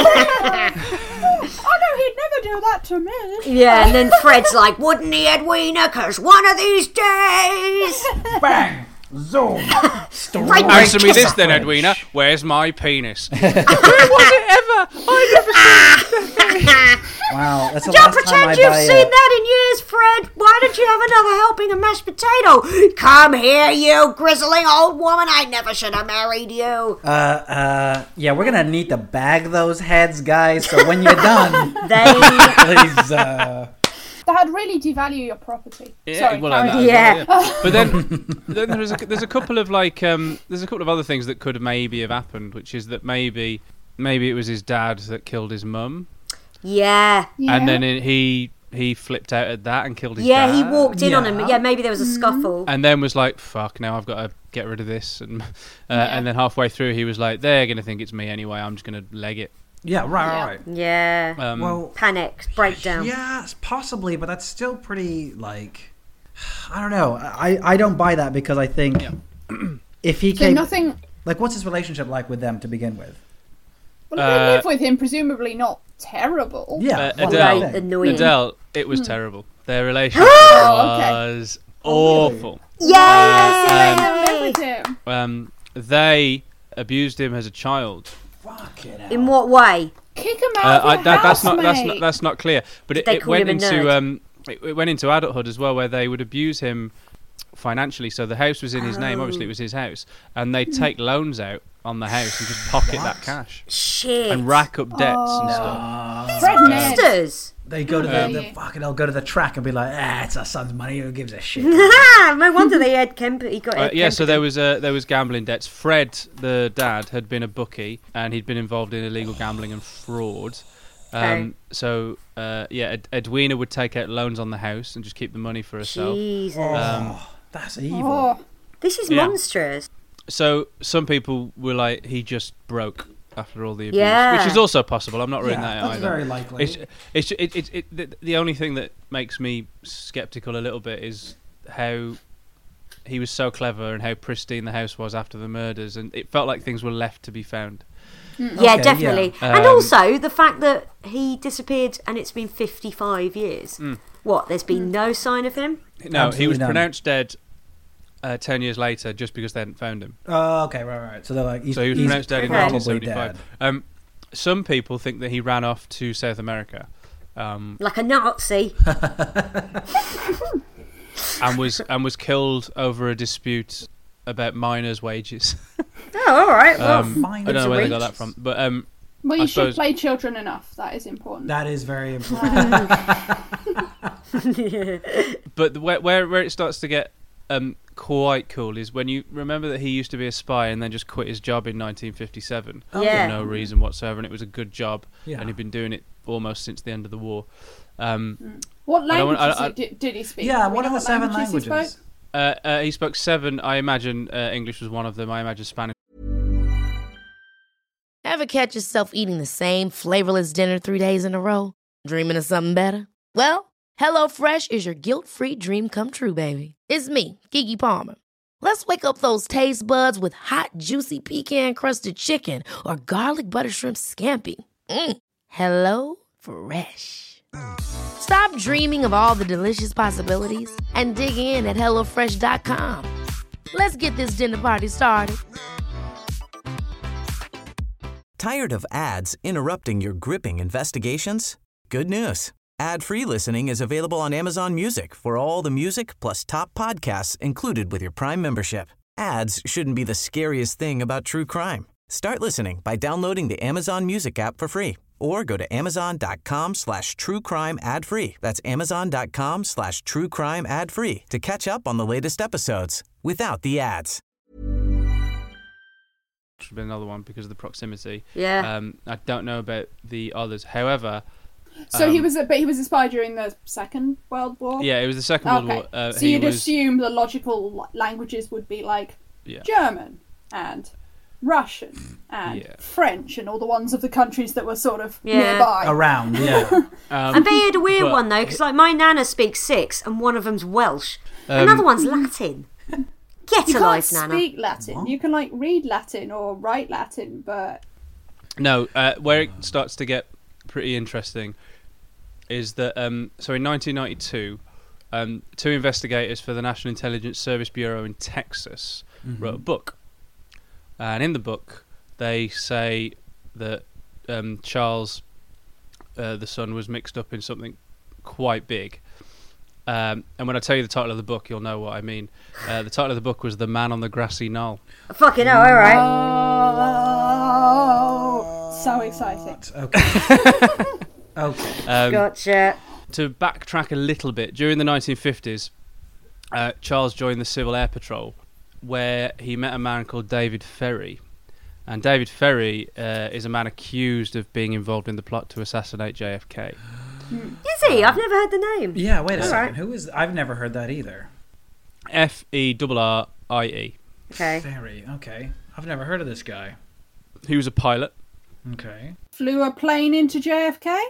I know he'd never do that to me. Yeah, and then Fred's like, wouldn't he, Edwina? Because one of these days... Bang! Zoom! Right, Answer me kiss this her. then, Edwina. Where's my penis? Where was it ever? I never seen it. Wow, that's the Don't last time I pretend you've buy seen a- that in years, Fred. Why don't you have another helping of mashed potato? Come here, you grizzling old woman. I never should have married you. Uh, uh, yeah, we're gonna need to bag those heads, guys. So when you're done, They... please, uh, That'd really devalue your property. Yeah, Sorry, well, carry I know, on. Yeah. yeah. But then, then there's a there's a couple of like um there's a couple of other things that could maybe have happened, which is that maybe maybe it was his dad that killed his mum, Yeah. Yeah. and then it, he he flipped out at that and killed his Yeah, dad. he walked in on him. Yeah. Yeah, maybe there was a scuffle. And then was like, "Fuck! Now I've got to get rid of this." And uh, and then halfway through, he was like, "They're gonna think it's me anyway. I'm just gonna leg it." yeah, right, Yeah. right, right. Yeah. Um, Well, Panic, breakdown. yeah, possibly, but that's still pretty like, I don't know. I I don't buy that because I think if he So came, nothing. like, what's his relationship like with them to begin with? Well, if Uh, they live with him, presumably not terrible. Yeah, Uh, well, Adele. that's the thing. Annoying. Adele, it was terrible. Their relationship Oh, okay. was awful. They Yay! don't live with him. Um, they abused him as a child. Fucking hell. In what way? Kick him Uh, out I, of the that, house, that's not that's mate. not that's not clear. But it, They it call went him a into nerd. um, it, it went into adulthood as well, where they would abuse him financially. So the house was in his name. Obviously, it was his house, and they'd take loans out on the house and just pocket that cash Shit. and rack up debts and Oh. stuff. Fred Ned. Monsters. They go to the, Um, the fucking. They'll go to the track and be like, "Ah, it's our son's money. Who gives a shit?" no wonder they had Kemp. He got Uh, Ed yeah, so Kemp. there was uh, there was gambling debts. Fred, the dad, had been a bookie and he'd been involved in illegal gambling and fraud. Um, Okay. So uh, yeah, Ed- Edwina would take out loans on the house and just keep the money for herself. Jesus. Um, That's evil. Oh, This is yeah. monstrous. So some people were like, he just broke after all the abuse, Yeah. which is also possible. I'm not ruling Yeah, that out that's either. very likely. It's it's it, it, it, the, the only thing that makes me skeptical a little bit is how he was so clever and how pristine the house was after the murders, and it felt like things were left to be found. Yeah, Okay, definitely. yeah. And Um, also the fact that he disappeared and it's been fifty-five years. Mm. What? There's been no sign of him? No, he Absolutely was none. pronounced dead uh, ten years later just because they hadn't found him. Oh, okay, right, right. So they're like, he's, So he was he's pronounced dead in Okay. nineteen probably seventy-five. dead. Um, some people think that he ran off to South America. Um, Like a Nazi? and was and was killed over a dispute about miners' wages. Oh, all right. Well, Um, I don't know where they got that from, but um, well, you I should suppose- play children enough. That is important. That is very important. but the, where, where where it starts to get um, quite cool is when you remember that he used to be a spy and then just quit his job in nineteen fifty-seven Yeah. for no reason whatsoever, and it was a good job, Yeah. and he'd been doing it almost since the end of the war. Um, What I don't want- languages I- I- did, did he speak? Yeah, Do we what know are the seven he languages? spoke? uh, uh, he spoke seven. I imagine uh, English was one of them. I imagine Spanish. Ever catch yourself eating the same flavorless dinner three days in a row? Dreaming of something better? Well, HelloFresh is your guilt-free dream come true, baby. It's me, Keke Palmer. Let's wake up those taste buds with hot, juicy pecan-crusted chicken or garlic butter shrimp scampi. Mm. Hello Fresh. Stop dreaming of all the delicious possibilities and dig in at hello fresh dot com. Let's get this dinner party started. Tired of ads interrupting your gripping investigations? Good news. Ad-free listening is available on Amazon Music for all the music plus top podcasts included with your Prime membership. Ads shouldn't be the scariest thing about true crime. Start listening by downloading the Amazon Music app for free or go to amazon.com slash true crime ad free. That's amazon.com slash true crime ad free to catch up on the latest episodes without the ads. Which would be another one because of the proximity. Yeah. Um, I don't know about the others. However, So he um, was, a, but he was a spy during the Second World War. yeah, it was the Second World Okay. War. Uh, so he you'd was, assume the logical la- languages would be like Yeah. German and Russian and Yeah. French and all the ones of the countries that were sort of Yeah. nearby. Around, yeah. Um, I bet you had a weird but- one though, because like my nana speaks six, and one of them's Welsh. Um, Another one's Latin. Get You a can't life, Nana. speak Latin. You can like read Latin or write Latin, but No, uh, where it starts to get pretty interesting is that um, so in nineteen ninety-two, um, two investigators for the National Intelligence Service Bureau in Texas wrote a book, and in the book they say that um, Charles, uh, the son, was mixed up in something quite big. Um, and when I tell you the title of the book, you'll know what I mean. Uh, the title of the book was "The Man on the Grassy Knoll." Fucking hell, alright. oh, so exciting. Okay. Okay. Um, Gotcha. to backtrack a little bit, during the nineteen fifties, uh, Charles joined the Civil Air Patrol, where he met a man called David Ferry. And David Ferry uh, is a man accused of being involved in the plot to assassinate J F K. Is he? I've never heard the name. Yeah, wait a All second. right. Who is... I've never heard that either. F E R R I E. Okay. Very, okay. I've never heard of this guy. He was a pilot. Okay. Flew a plane into J F K?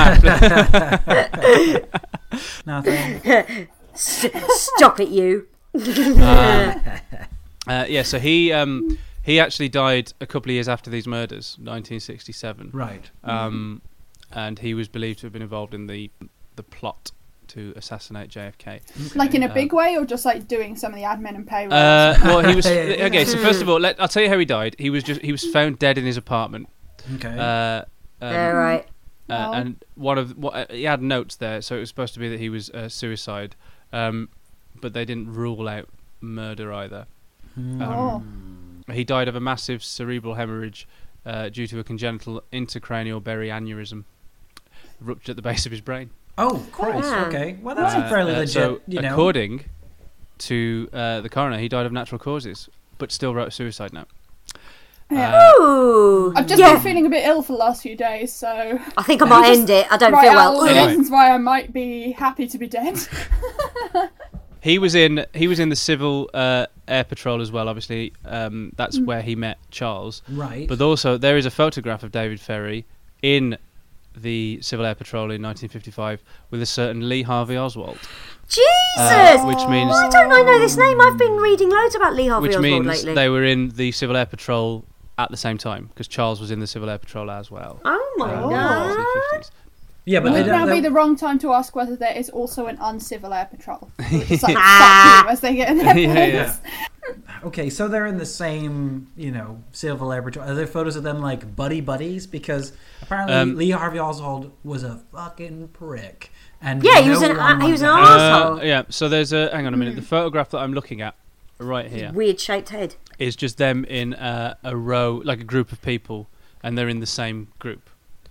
Nothing. Stop it, you. Uh, yeah, so he um, he actually died a couple of years after these murders, nineteen sixty-seven. Right. Um, and he was believed to have been involved in the the plot to assassinate J F K. Like in a Uh, big way, or just like doing some of the admin and payroll? Uh, well, he was Yeah, yeah, okay. So yeah. first of all, let, I'll tell you how he died. He was just he was found dead in his apartment. Okay. Uh, um, Yeah, right. uh, Oh. and one of what uh, he had notes there, so it was supposed to be that he was uh, suicide, um, but they didn't rule out murder either. Hmm. Oh. He died of a massive cerebral hemorrhage uh, due to a congenital intracranial berry aneurysm ruptured at the base of his brain. Oh, Christ. Yeah. Okay. Well, that's Uh, a fairly uh, legit, so you know. according to uh, the coroner, he died of natural causes, but still wrote a suicide note. Yeah. Ooh. I've just yeah. been feeling a bit ill for the last few days, so I think I might Just end it. I don't write feel out all well. the Anyway. reasons why I might be happy to be dead. He was in he was in the Civil uh, Air Patrol as well. Obviously, um, that's Mm. where he met Charles. Right. But also, there is a photograph of David Ferry in the Civil Air Patrol in nineteen fifty-five with a certain Lee Harvey Oswald, Jesus! uh, which means Why don't I know this name? I've been reading loads about Lee Harvey which Oswald means lately. they were in the Civil Air Patrol at the same time because Charles was in the Civil Air Patrol as well. Oh my uh, in the god. nineteen fifties. yeah, but Would they now don't... be they- the wrong time to ask whether there is also an uncivil air patrol? We'll just like Ah. fuck you as they get in their Yeah, planes. Okay, so they're in the same, you know, Civil Air Patrol. Are there photos of them like buddy buddies? Because apparently Um, Lee Harvey Oswald was a fucking prick. And Yeah, he was no an- one uh, he was an wanted- arsehole. Uh, yeah, so there's a hang on a minute. The photograph that I'm looking at right here Weird shaped head. is just them in uh, a row, like a group of people, and they're in the same group.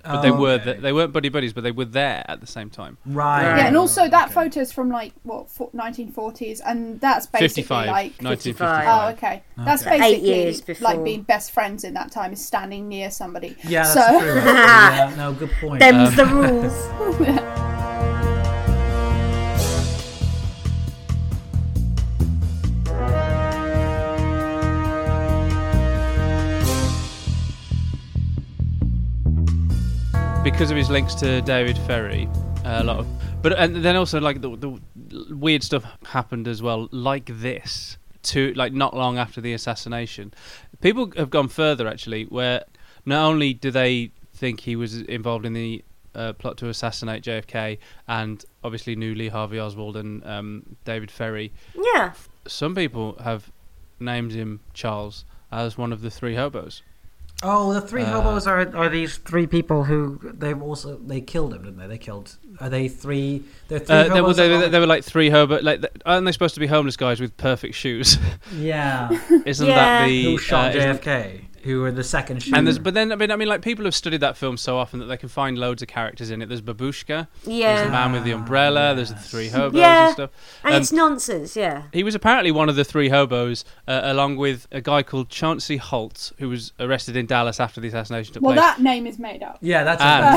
but they were Okay. th- they weren't buddy buddies, but they were there at the same time. Right. Yeah, and also that Okay. photo's from like what nineteen forties, and that's basically fifty-five, like nineteen fifty-five. oh, fifty-five. okay. That's Okay. basically Eight years before. like being best friends in that time is standing near somebody. Yeah, that's so, true. Yeah, no, good point. Them's Um, the rules. Because of his links to David Ferry, uh, a lot of, but and then also like the, the weird stuff happened as well, like this, to like not long after the assassination. People have gone further actually, where not only do they think he was involved in the uh, plot to assassinate J F K, and obviously knew Lee Harvey Oswald and um, David Ferry, Yeah. some people have named him Charles as one of the three hobos. Oh, the three Uh, hobos are are these three people who they've also they killed him, didn't they? They killed. Are they three? They're three Uh, they, were, hobos. they, that were, are- they were like three hobo. Like, th- aren't they supposed to be homeless guys with perfect shoes? yeah. Isn't Yeah. that the Who shot uh, J isn't- F K? Who were the second shooter? And there's, but then I mean, I mean, like people have studied that film so often that they can find loads of characters in it. There's Babushka, there's the Yeah. man with the umbrella, there's the yes. three hobos Yeah. and stuff. And Um, it's nonsense, yeah. He was apparently one of the three hobos, uh, along with a guy called Chauncey Holt, who was arrested in Dallas after the assassination took well, place. that name is made up. yeah, that's And-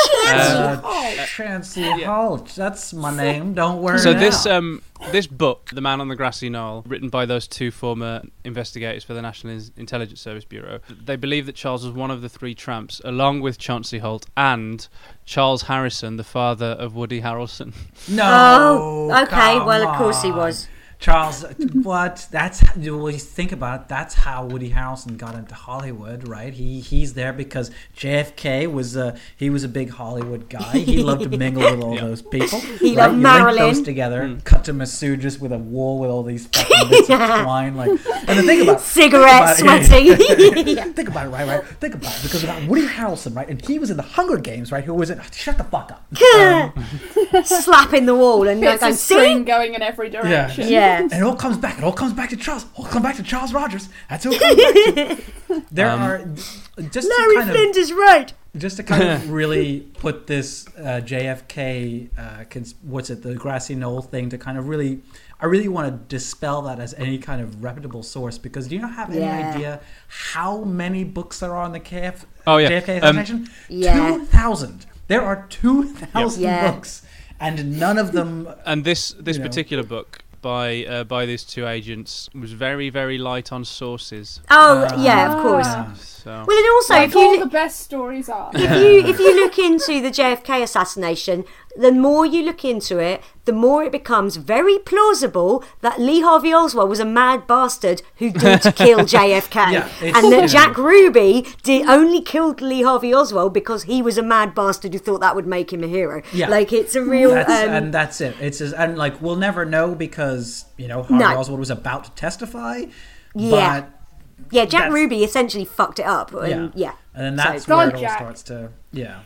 uh, Oh, Chancy Holt. That's my name. Don't worry. So now. this um this book, The Man on the Grassy Knoll, written by those two former investigators for the National In- Intelligence Service Bureau, they believe that Charles was one of the three tramps, along with Chauncey Holt and Charles Harrison, the father of Woody Harrelson. no. Oh, okay. come Well, of course he on. was. Charles, what? That's well, you think about it, that's how Woody Harrelson got into Hollywood, right? He he's there because J F K was a he was a big Hollywood guy. He loved to mingle with all those people. He right? loved you Marilyn. Link those together, cut to Masood just with a wall with all these fucking bits of twine, like. And the thing about Cigarette think about it, sweating. yeah, yeah. Think about it, right? Right. Think about it because about Woody Harrelson, right? And he was in the Hunger Games, right? Who was in? Shut the fuck up. Um, Slapping the wall and like, bits of going, string see? going in every direction. Yeah. And it all comes back. It all comes back to Charles. It all comes back to Charles Rogers. That's who it comes back to. There Um, are just to Larry kind Flint of is right. just to kind of really put this uh, J F K uh, cons- what's it the grassy knoll thing to kind of really I really want to dispel that as any kind of reputable source because do you not have any Yeah. idea how many books there are on the K F Oh, yeah. J F K Um, assassination? Yeah. Two thousand. There are two thousand Yeah. books, and none of them. And this this You know. particular book by uh, by these two agents was very very light on sources. Oh, Uh, yeah, of course. yeah. So Well, and also, Like if all you the best stories are. if you if you look into the J F K assassination, the more you look into it, the more it becomes very plausible that Lee Harvey Oswald was a mad bastard who did kill J F K, Yeah, it's- and you know. that Jack Ruby did only killed Lee Harvey Oswald because he was a mad bastard who thought that would make him a hero. Yeah. Like it's a real. That's, um, and that's it. It's just, and like we'll never know because you know Harvey No. Oswald was about to testify. Yeah. But yeah, Jack that's- Ruby essentially fucked it up, and yeah. And then So- that's where God, it all Jack. starts to yeah.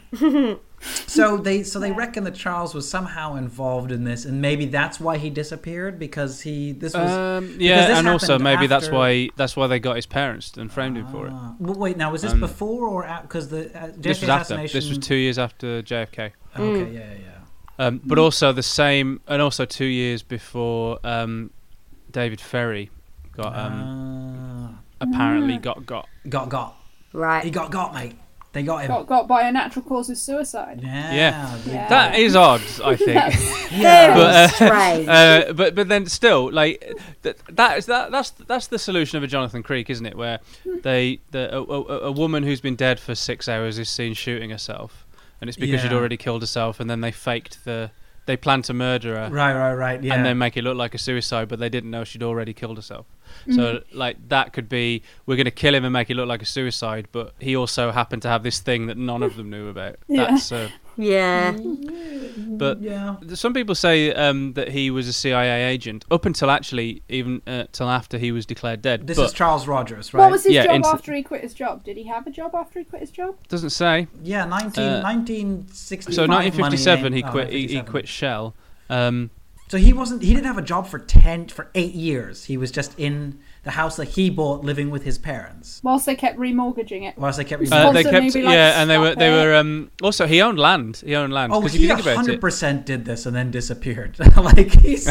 so they so they reckon that Charles was somehow involved in this, and maybe that's why he disappeared because he this was um, because yeah, this and also happened maybe that's after- why that's why they got his parents and framed him for it. Ah. Well, wait, now was this Um, before or because the uh, J F K This was after. assassination? This was two years after J F K. Okay, yeah, yeah, yeah. Um, but also the same, and also two years before um, David Ferry got um, Ah. apparently got got. got got Right. he got got mate. They got him. Got, got by a natural causes suicide. Yeah, Yeah. they- Yeah. That is odd, I think. Very But, uh, strange. uh, but but then still, like th- that is that that's that's the solution of a Jonathan Creek, isn't it? Where they the a, a, a woman who's been dead for six hours is seen shooting herself, and it's because she'd Yeah. already killed herself, and then they faked the they planned to murder her. Right, right, right. Yeah. And then make it look like a suicide, but they didn't know she'd already killed herself. So, like, that could be, we're going to kill him and make it look like a suicide, but he also happened to have this thing that none of them knew about. Yeah. That's, uh, yeah. but yeah. some people say um, that he was a C I A agent up until actually even uh, till after he was declared dead. This but is Charles Rogers, right? What was his Yeah, job inst- after he quit his job? Did he have a job after he quit his job? doesn't say. yeah, nineteen, uh, nineteen sixty-five. So nineteen fifty-seven, money he ain't- quit. oh, He, he fifty-seven. quit Shell. Um, So he wasn't. He didn't have a job for ten for eight years. He was just in the house that he bought living with his parents. Whilst they kept remortgaging it. Whilst they kept He's remortgaging Uh, they constantly kept, be like, yeah, and they were, they "Stop were. it." Um, also, he owned land. He owned land. Oh, Because he if you think one about hundred it, percent did this and then disappeared. Like, he's...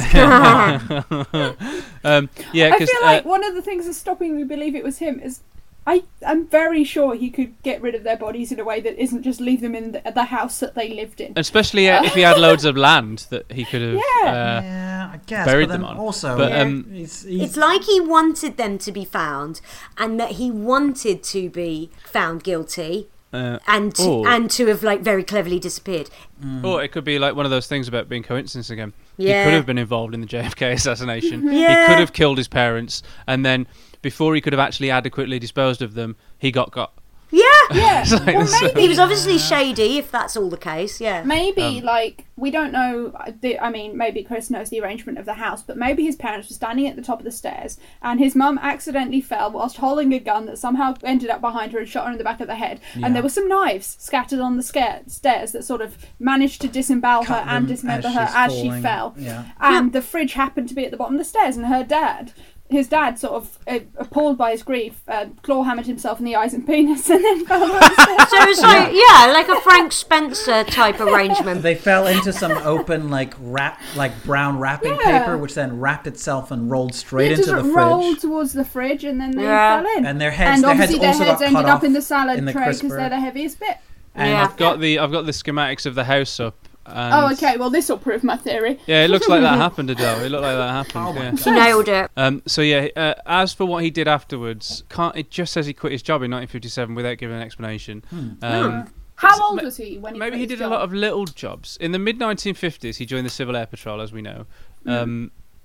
um, yeah, I because feel like one of the things that's stopping me believe it was him is I, I'm very sure he could get rid of their bodies in a way that isn't just leave them in the, the house that they lived in. especially uh, if he had loads of land that he could have Yeah. uh, yeah, I guess. buried but then them on. Also, But, Yeah. um, he's, he's, It's like he wanted them to be found, and that he wanted to be found guilty, uh, and to, or, and to have like very cleverly disappeared. or it could be like one of those things about being coincidence again. Yeah. He could have been involved in the J F K assassination. Yeah. He could have killed his parents, and then before he could have actually adequately disposed of them, he got got. Yeah, Yeah, It's like well, this- maybe he was obviously shady, if that's all the case. Yeah, Maybe, Um, like, we don't know, the, I mean, maybe Chris knows the arrangement of the house, but maybe his parents were standing at the top of the stairs, and his mum accidentally fell whilst holding a gun that somehow ended up behind her and shot her in the back of the head. Yeah. And there were some knives scattered on the sca- stairs that sort of managed to disembowel her Cut and them dismember as her she's as she falling. fell. Yeah. And the fridge happened to be at the bottom of the stairs, and her dad... His dad, sort of uh, appalled by his grief, uh, claw hammered himself in the eyes and penis, and then fell down the stairs. so it's like yeah, like a Frank Spencer type arrangement. They fell into some open, like wrap, like brown wrapping Yeah. paper, which then wrapped itself and rolled straight It into just the rolled fridge. towards the fridge, and then they Yeah. fell in. And their heads, and their heads obviously their also heads got ended cut up off in the salad in the tray because crisper. they're the heaviest bit. And Yeah. I've got the I've got the schematics of the house up. And Oh, okay. Well, this will prove my theory. Yeah, it looks like that happened, Adele. It looked like that happened. Oh my yeah. God. He nailed it. Um, so yeah, uh, as for what he did afterwards, can't it just says he quit his job in nineteen fifty-seven without giving an explanation. Um, How So old ma- was he when he Maybe quit he his did a job? lot of little jobs. In the mid nineteen fifties, he joined the Civil Air Patrol, as we know, um,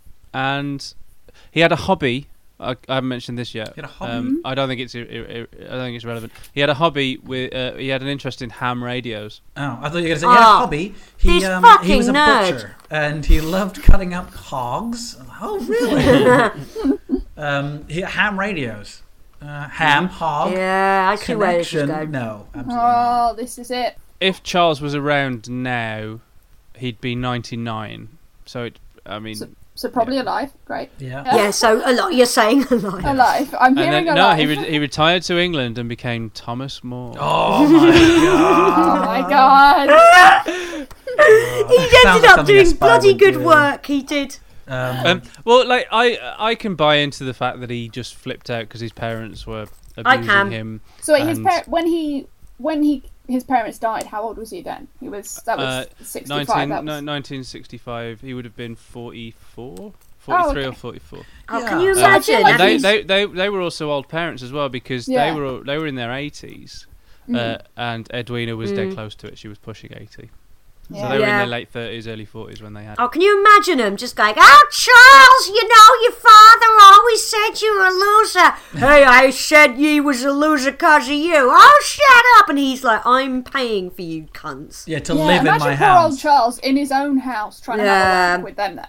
and he had a hobby. I, I haven't mentioned this yet. He had a hobby? Um, I don't think it's. I don't think it's relevant. He had a hobby with. Uh, he had an interest in ham radios. Oh, I thought you were going to say he had a Oh, hobby. He, this um, he fucking was a nerd. butcher, and he loved cutting up hogs. Oh, really? um, he, ham radios. Uh, ham, hog, Yeah, I see where this is connection. going. No, absolutely not. Oh, this is it. If Charles was around now, he'd be ninety-nine. So it. I mean. So, so probably alive. Great. Yeah. Yeah, so a lot. You're saying a lot. Alive. I'm and hearing then, no, alive. he re- he retired to England and became Thomas More. Oh my god. Oh my god. He Sounds ended like up something a doing spy bloody would good do. work. He did. Um, Um, well, like I, I can buy into the fact that he just flipped out because his parents were I abusing can. him. So wait, his And- par- when he when he his parents died, how old was he then? He was that was Uh, sixty-five. nineteen, that no, was... nineteen sixty-five, he would have been forty-four, Oh, forty-three okay. or forty-four. Oh, Yeah. can you Uh, I feel imagine? like And they, he's- they, they, they were also old parents as well because Yeah. they were they were in their eighties, Mm. uh, and Edwina was dead Mm. close to it. She was pushing eighty, so Yeah. they were in Yeah. their late thirties, early forties when they had. Oh, can you imagine him just going, "Oh, Charles, you know your father always said you were a loser. Hey, I said you was a loser because of you. Oh, shut up!" And he's like, "I'm paying for you, cunts." yeah, to Yeah, live in imagine my poor house. old Charles in his own house trying to Yeah. have a wank with them there.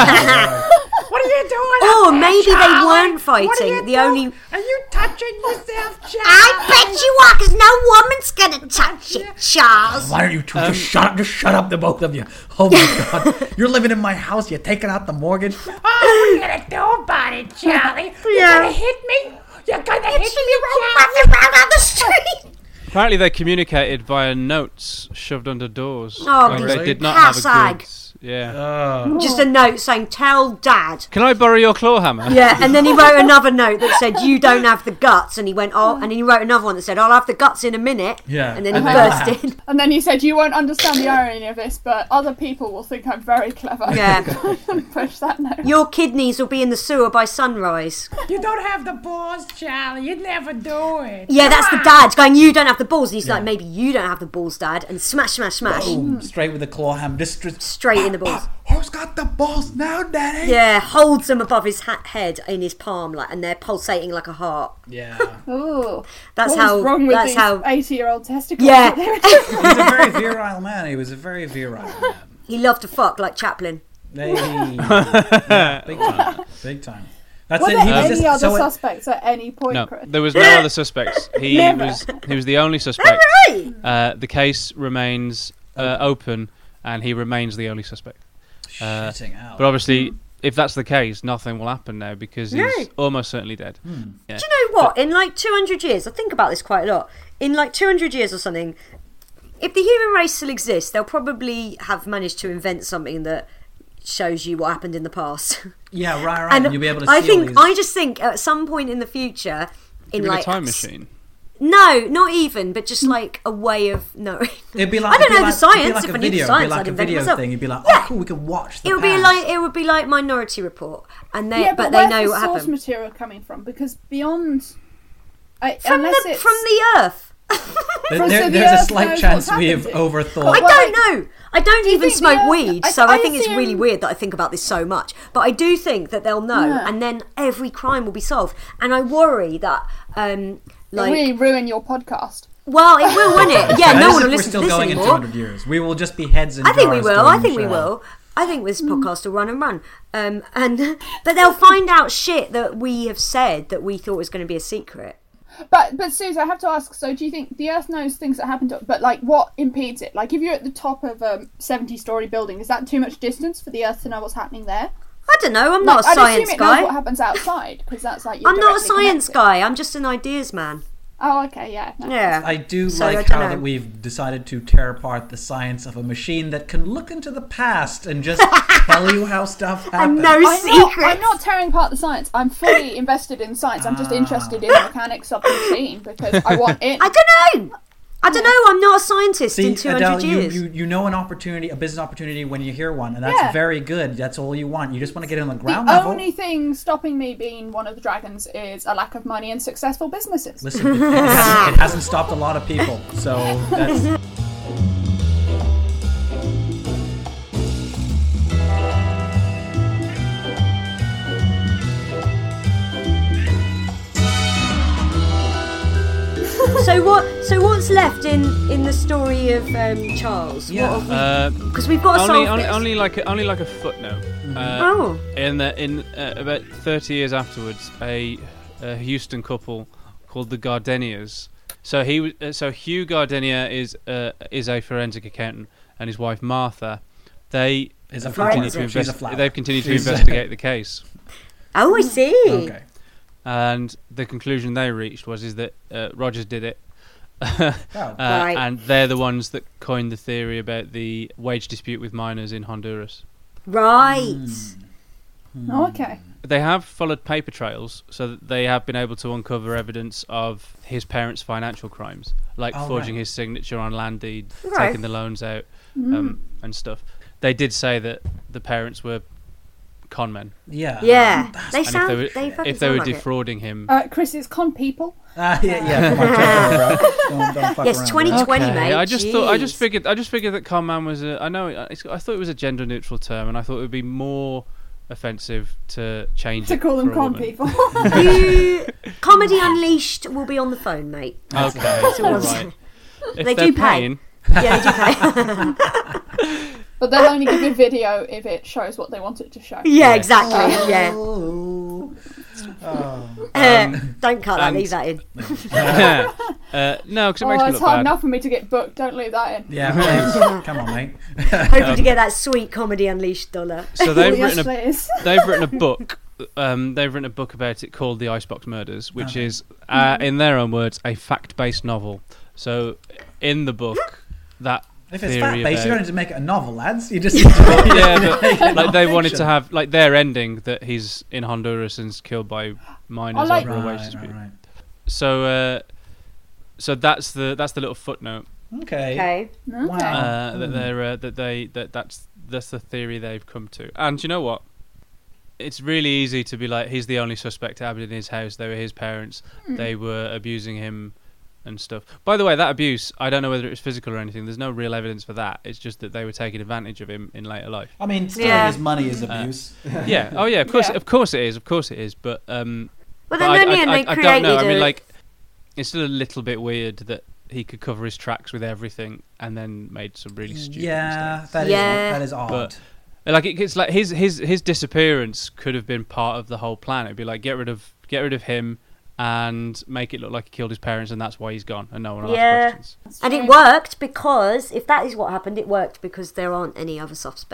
What are you doing? Or up there, maybe they Charlie? weren't What are you fighting. The doing? only Are you touching yourself, Charlie? I bet you are, because no woman's gonna touch it, Charles. Why don't you two just shut up? Just shut up, the both of you. Oh my god, you're living in my house. You're taking out the mortgage. Oh, what are you gonna do about it, Charlie? You're Yeah. gonna hit me? You're gonna hit It's me, you Charlie? running around on the street. Apparently, they communicated via notes shoved under doors. Oh, like really? they did not have a Passag. goods. Yeah. Oh. Just a note saying, "Tell Dad." Can I borrow your claw hammer? Yeah, and then he wrote another note that said, "You don't have the guts," and he went, "Oh," and then he wrote another one that said, "I'll have the guts in a minute." Yeah. and then he And they burst laughed. in. And then he said, "You won't understand the irony of this, but other people will think I'm very clever." Yeah, Push that note. your kidneys will be in the sewer by sunrise. You don't have the balls, Charlie. You'd never do it. Yeah, that's the Come dad going, "You don't have the balls." And he's Yeah. like, "Maybe you don't have the balls, Dad," and smash, smash, smash, Boom, straight with the claw ham. Just, just straight in the balls. Who's got the balls now, Daddy? Yeah, holds them above his ha- head in his palm, like, and they're pulsating like a heart. Yeah. Ooh. That's What how. was wrong with that's these how. eighty-year-old testicles? Yeah. that they were He's a very virile man. He was a very virile man. He loved to fuck like Chaplin. Hey. Yeah, big time. Big time. That's Were it. there He was any just other so it- suspects at any point, No, Chris? there was no other suspects. He Never. was he was the only suspect. Right. Uh, the case remains uh, open, and he remains the only suspect. Uh, shitting out. But obviously, if that's the case, nothing will happen now because No. he's almost certainly dead. Hmm. Yeah. Do you know what? In like two hundred years, I think about this quite a lot. In like two hundred years or something, if the human race still exists, they'll probably have managed to invent something that shows you what happened in the past. Yeah, right, right. And You'll be able to see I all think, these... I just think at some point in the future, in Give me like a time machine. No, not even, but just like a way of knowing. It'd be like, I don't it'd be know like, the science. It'd be like If a I knew the video, science, it'd be like I'd a invent video myself. thing. You'd be like, Yeah. oh, cool, we can watch the It would be past. like it would be like Minority Report, and they yeah, but, but, they where's know the what source happened material coming from? Because beyond, I, from unless the it's from the Earth. There- So there- the there's a Earth slight knows chance what's we have happened. overthought. I Well, don't like- know. I don't Do you even think smoke the Earth- weed, I- so I, I think it's really assume- weird that I think about this so much. But I do think that they'll know, Yeah. and then every crime will be solved. And I worry that, um, It'll like, really ruin your podcast. well, it will, won't it? Yeah, That no is one if will we're listen still to this going in two anymore. hundred years. We will just be heads in I think we jars will. doing I think the we show. will. I think this podcast will run and run. Um, and but they'll find out shit that we have said that we thought was going to be a secret. But but Suze, I have to ask. So, do you think the Earth knows things that happen to? But like, what impedes it? Like, if you're at the top of a seventy-story building, is that too much distance for the Earth to know what's happening there? I don't know. I'm not Like, a I'd science assume it guy. knows what happens outside because that's like. You're I'm not a directly science connected. guy. I'm just an ideas man. Oh, okay, yeah. No. Yeah. I do So, I like don't how know. that we've decided to tear apart the science of a machine that can look into the past and just tell you how stuff happened. And no I'm not, secrets. I'm not tearing apart the science. I'm fully invested in science. I'm just interested in the mechanics of the machine because I want it. I don't know. I don't know. I'm not a scientist See, in two hundred Adele, you, years. you, you know an opportunity, a business opportunity when you hear one, and that's Yeah. very good. That's all you want. You just want to get in on the The ground level. only thing stopping me being one of the dragons is a lack of money and successful businesses. Listen, it, it, hasn't, it hasn't stopped a lot of people, so that's... So what? So what's left in in the story of um, Charles? Yeah. Because Uh, we've got to only, solve only, this. only like a, only like a footnote. Uh, Oh. In the in uh, about thirty years afterwards, a, a Houston couple called the Gardenias. So he was uh, so Hugh Gardenia is uh, is a forensic accountant, and his wife Martha. They Is a have flower. continued to She's a invest- flower. They've continued to She's a- investigate the case, Oh, I see. Okay. and the conclusion they reached was is that uh, Rogers did it. uh, Right. And they're the ones that coined the theory about the wage dispute with miners in Honduras. Right. Oh, okay. They have followed paper trails, so that they have been able to uncover evidence of his parents' financial crimes, like Oh, forging right. his signature on land deeds, Right. taking the loans out, um, and stuff. They did say that the parents were con men, Yeah. Yeah. They and sound. if they were, they fucking if they sound were like it. defrauding him, Uh, Chris, it's con people. Ah, yeah, yeah. Come on, check it out, bro. Don't, don't fuck Yes, around, twenty bro. twenty, mate. I just thought I just Jeez. figured I just figured that con man was a I know it- it's, I thought it was a gender neutral term, and I thought it would be more offensive to change To it call them for a con woman. people. You, Comedy Unleashed will be on the phone, mate. Okay, That's all I'm right. saying. If They they're do pay. paying, Yeah, they do pay. But they'll only give you video if it shows what they want it to show. Yeah, exactly. Yeah. Oh. Oh. Uh, don't cut that. and- Leave that in. uh, no, because it Oh, makes me it's look hard bad. enough for me to get booked. Don't leave that in. Yeah, please. Come on, mate. Hoping to get that sweet Comedy Unleashed dollar. So they've Oh, yes, written a please. they've written a book. Um, they've written a book about it called The Icebox Murders, which Okay. is, uh, in their own words, a fact-based novel. So, in the book, that If it's theory fact based, you about- don't need to make it a novel, lads. You just need to make it yeah, make but it like they wanted non-fiction. to have like their ending that he's in Honduras and's killed by miners like- over a wage Right, dispute. right, So, uh, so that's the that's the little footnote right. Okay. Okay. Wow. uh, Mm. that they're uh, that they that that's that's the theory they've come to. And you know what? It's really easy to be like, he's the only suspect that happened in his house. They were his parents. They were abusing him and stuff. By the way, that abuse, I don't know whether it was physical or anything. There's no real evidence for that. It's just that they were taking advantage of him in later life. I mean, stealing Yeah. his money is abuse. Yeah. Oh, yeah. Of course. Yeah. Of course it is. Of course it is. But um. Well, but then I, in the I, end, I, they I created don't know. I mean, a- like, it's still a little bit weird that he could cover his tracks with everything and then made some really stupid Yeah, mistakes. that is Yeah. that is odd. But- Like it, it's like his his his disappearance could have been part of the whole plan. It'd be like get rid of get rid of him and make it look like he killed his parents, and that's why he's gone, and no one will Yeah. ask questions. And it worked because, if that is what happened, it worked because there aren't any other suspects.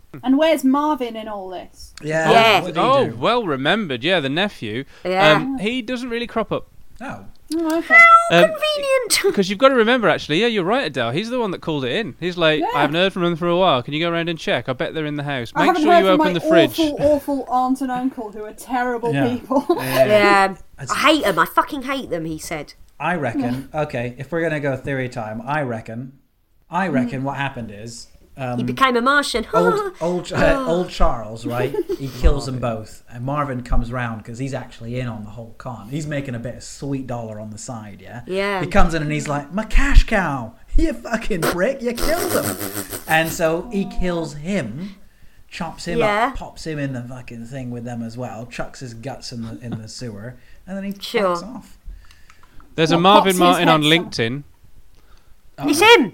And where's Marvin in all this? Yeah. Yeah. What did he Oh, do? well remembered. Yeah, the nephew. Yeah. Um, he doesn't really crop up. Oh. Oh, okay. Convenient. Because you've got to remember, actually, yeah, you're right, Adele. He's the one that called it in. He's like, Yeah. I haven't heard from them for a while. Can you go around and check? I bet they're in the house. I Make haven't sure heard you from open my the fridge. awful, awful aunt and uncle who are terrible Yeah. people. Yeah. I hate them. I fucking hate them, he said. I reckon. Okay, if we're gonna go theory time, I reckon. I reckon what happened is. Um, He became a Martian. old old uh, old Charles, right? He kills them both, and Marvin comes round because he's actually in on the whole con. He's making a bit of sweet dollar on the side, yeah. Yeah. He comes in and he's like, "My cash cow, you fucking prick, you killed him," and so he kills him, chops him Yeah. up, pops him in the fucking thing with them as well, chucks his guts in the in the sewer, and then he Sure. fucks off. There's a What, Marvin pops his Martin on head LinkedIn. It's him.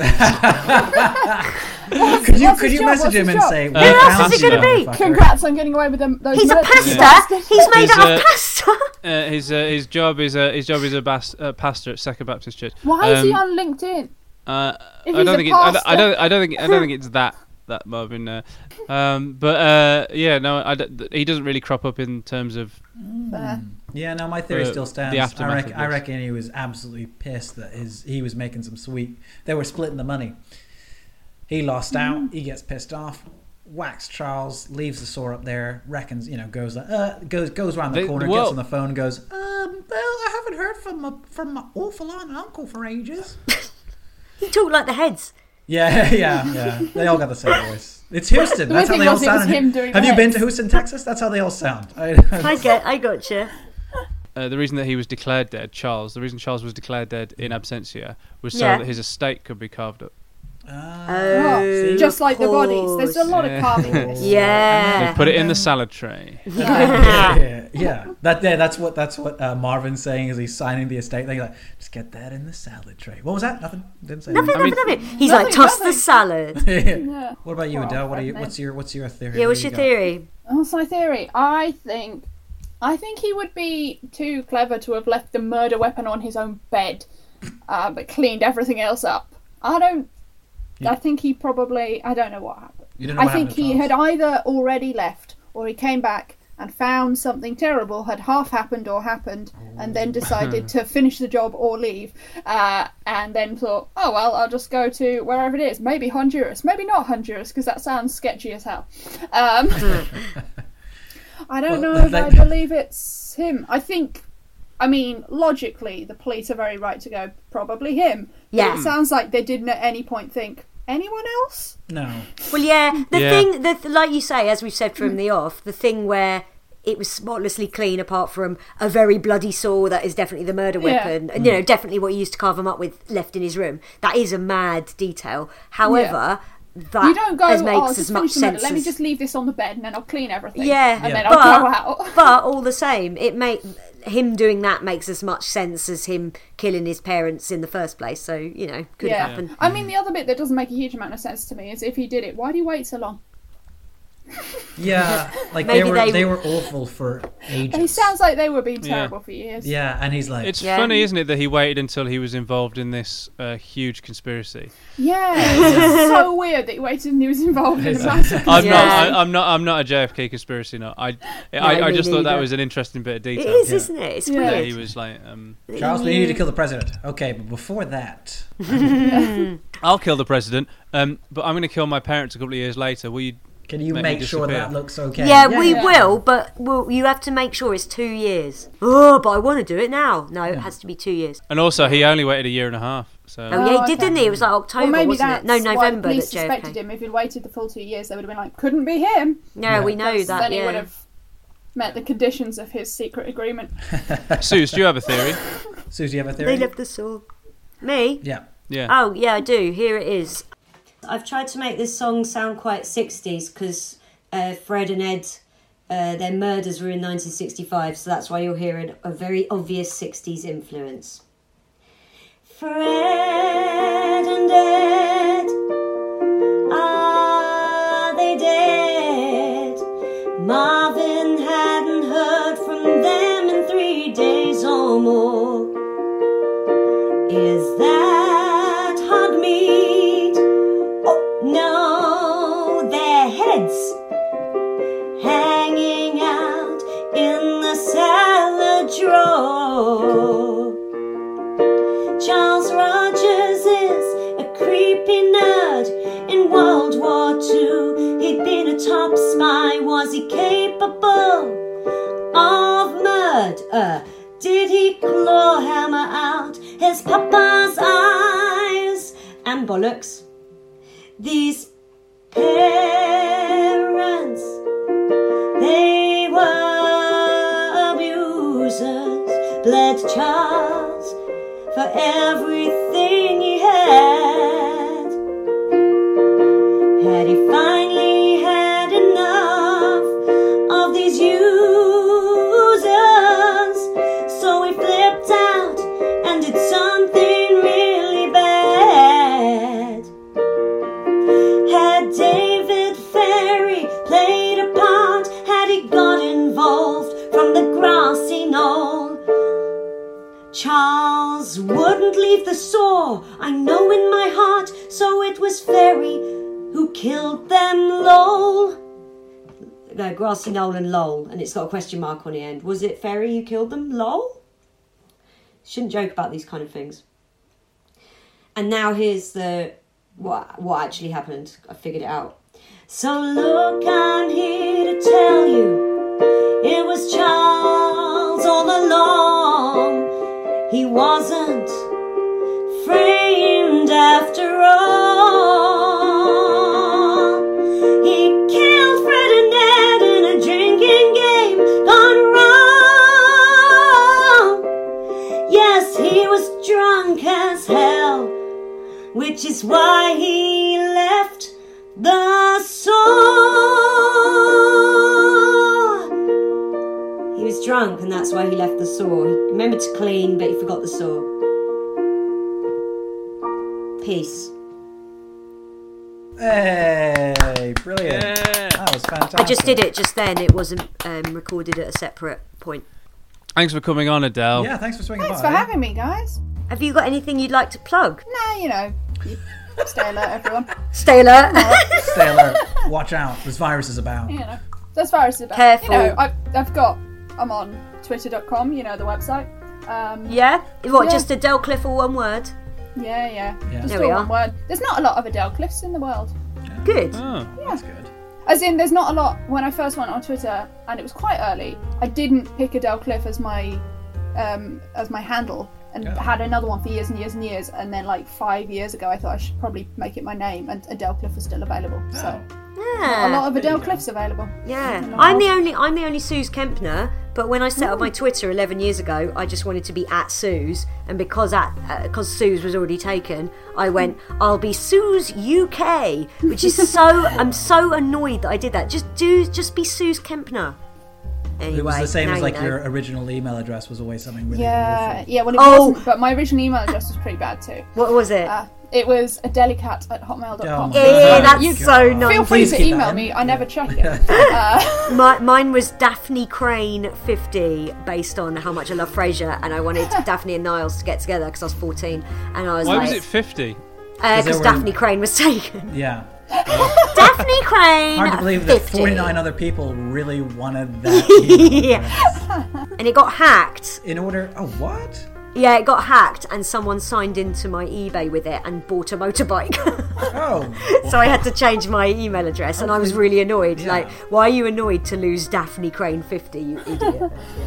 Could you What's could his you job? message What's him his and job? say, Who "We else found is it you, gonna be? motherfucker." Congrats on getting away with them. Those He's a murders, you pastor. bastard. He's made He's, out uh, of pasta. Uh, his uh, his job is uh, his job is a bas- uh, pastor at Second Baptist Church. Why is he Um, on LinkedIn? Uh, If I he's don't a think it, I, don't, I pastor. don't I don't think I don't think it's that that Marvin. Uh, um, but uh, yeah, no, I don't, th- he doesn't really crop up in terms of. Fair. Yeah, no, my theory Uh, still stands. the I, aftermath reckon, of I this. reckon he was absolutely pissed that his he was making some sweet. They were splitting the money. He lost out. He gets pissed off. Whacks Charles, leaves the sword up there. Reckons, you know, goes like, uh, goes goes around the They- corner, well- gets on the phone, goes, um, well, I haven't heard from my from my awful aunt and uncle for ages. He talked like the heads. Yeah, yeah, yeah. They all got the same voice. It's Houston. The That's how weird they thing all was it was sound. in- him doing Have the you been heads. to Houston, Texas? That's how they all sound. I get. I gotcha. Uh, the reason that he was declared dead, Charles, the reason Charles was declared dead in absentia was so Yeah. that his estate could be carved up. Ah, Oh, Just like the of bodies. There's a course. lot of Yeah. carving in this. Yeah. They put it in the salad tray. yeah, yeah, yeah. That yeah, that's what that's what uh, Marvin's saying as he's signing the estate thing. He's like, just get that in the salad tray. What was that? Nothing. Didn't say Nothing, anything. nothing, mean- nothing. He's Nothing, like, toss the nothing. salad. Yeah. What about you, Oh, Adele? What are you? fuck What's your what's your theory? Yeah, What what's do your you got? theory? What's my theory? I think, I think he would be too clever to have left the murder weapon on his own bed, uh, but cleaned everything else up. I don't. I think he probably. I don't know what happened. You don't know I what think happened to he Charles? had either already left or he came back and found something terrible had half happened or happened, and then decided to finish the job or leave, uh, and then thought, oh well, I'll just go to wherever it is. Maybe Honduras, maybe not Honduras, because that sounds sketchy as hell. Um, I don't Well, know if like- I believe it's him. I think, I mean, logically, the police are very right to go, probably him. But Yeah. it sounds like they didn't at any point think, anyone else? No. Well, yeah. The Yeah. thing, the, like you say, as we've said from the off, the thing where it was spotlessly clean, apart from a very bloody saw that is definitely the murder Yeah. weapon, and you know, definitely what he used to carve him up with, left in his room. That is a mad detail. However, that You don't go, as oh, makes just as finish much the murder. sense. Let me as- just leave this on the bed and then I'll clean everything. Yeah, And then Yeah. I'll but, go out. but all the same, it make him doing that makes as much sense as him killing his parents in the first place. So you know, could Yeah. have happened. I mean, the other bit that doesn't make a huge amount of sense to me is if he did it, why do you wait so long? Yeah, like they Maybe were they- they were awful for ages. He sounds like they were being Yeah. terrible for years. Yeah, and he's like, It's Yeah. funny, isn't it, that he waited until he was involved in this uh, huge conspiracy. Yeah, it's so weird that he waited and he was involved in a massive. I'm Yeah. not. I, I'm not. I'm not a J F K conspiracy nut. I. I, I me just thought that neither. was an interesting bit of It detail. is, Yeah. isn't it? It's Yeah. That weird. he was like, um, Charles, we need to kill the president. Okay, but before that, I'll kill the president, um, but I'm going to kill my parents a couple of years later. Will you? can you Make me make sure disappear. that looks okay? Yeah, we yeah. will, but we'll, you have to make sure it's two years. Oh, but I want to do it now. No, it has to be two years. And also, he only waited a year and a half. So Oh, yeah, Oh, he did, okay. didn't he? It was like October, Well, maybe wasn't that's it? No, why the November police that J F suspected K. him. If he'd waited the full two years, they would have been like, couldn't be him. Yeah, we know Because that, then he would yeah. have met the conditions of his secret agreement. Suze, do you have a theory? Susie, you have a They theory? left the saw. Me? Yeah. Yeah. Oh, yeah, I do. Here it is. I've tried to make this song sound quite sixties because uh, Fred and Ed, uh, their murders were in nineteen sixty-five, so that's why you're hearing a very obvious sixties influence. Fred and Ed, are they dead? Marvin hadn't heard from them in three days or more. Is that hog meat? Oh no, they're door. Charles Rogers is a creepy nerd. In World War Two, he'd been a top spy. Was he capable of murder? Did he claw hammer out his papa's eyes? And bollocks. These parents, they were abusers. Bled Charles for everything he had. Had he finally had enough of these users? So he flipped out and did something really bad. Had David Ferry played a part? Had he got involved from the grassy knoll? Charles wouldn't leave the sore, I know in my heart, so it was Ferry who killed them, lol. No, grassy knoll and lol, and it's got a question mark on the end. Was it Ferry who killed them, lol? Shouldn't joke about these kind of things. And now here's the what what actually happened. I figured it out. So look, I'm here to tell you, it was Charles all along. He wasn't framed after all. He killed Fred and Ned in a drinking game gone wrong. Yes, he was drunk as hell, which is why he left the saw. He was drunk and that's why he left the saw. He remembered to clean, but he forgot the saw. Peace. Hey, brilliant. Yeah. That was fantastic. I just did it just then. It wasn't um, recorded at a separate point. Thanks for coming on, Adele. Yeah, thanks for swinging Thanks by. for having me, guys. Have you got anything you'd like to plug? Nah, you know, you stay alert, everyone. Stay alert. Stay alert. Watch out. This virus is about. You know, as far as about. Careful. You know, I've, I've got. I'm on twitter dot com. You know the website. Um, Yeah? What, Yeah. just Adele Cliff or one word? Yeah, yeah. Yeah. Just There all we one are. word. There's not a lot of Adele Cliffs in the world. Good. Oh. That's good. As in, there's not a lot. When I first went on Twitter, and it was quite early, I didn't pick Adele Cliff as my um, as my handle, and Yeah. had another one for years and years and years. And then, like five years ago, I thought I should probably make it my name, and Adele Cliff was still available. So a Yeah. lot of There you Adele go. Cliffs available. Yeah. No. I'm the only I'm the only Suze Kempner, but when I set up my Twitter eleven years ago, I just wanted to be at Suze, and because at because uh, Suze was already taken, I went, I'll be Suze U K, which is so I'm so annoyed that I did that. Just do just be Suze Kempner. Anyway, It was the same now as you like know. your original email address was always something really Yeah, awful. yeah. Well, it Oh. wasn't, but my original email address was pretty bad too. What was it? Uh, it was adelicat at hotmail dot com. Oh my yeah, God. that's You- so Feel nice. free Please to keep that email in. me. I never check it. Uh, My, mine was Daphne Crane fifty, based on how much I love Frasier, and I wanted Daphne and Niles to get together because I was fourteen, and I was Why like, was it fifty? because there were- Daphne Crane was taken. Yeah. Daphne Crane. Hard to believe that fifty. forty-nine other people really wanted that email Yeah. address. And it got hacked. In order... Oh, what? Yeah, it got hacked, and someone signed into my eBay with it and bought a motorbike. Oh. So I had to change my email address, and I was really annoyed. Yeah. Like, why are you annoyed to lose Daphne Crane fifty, you idiot?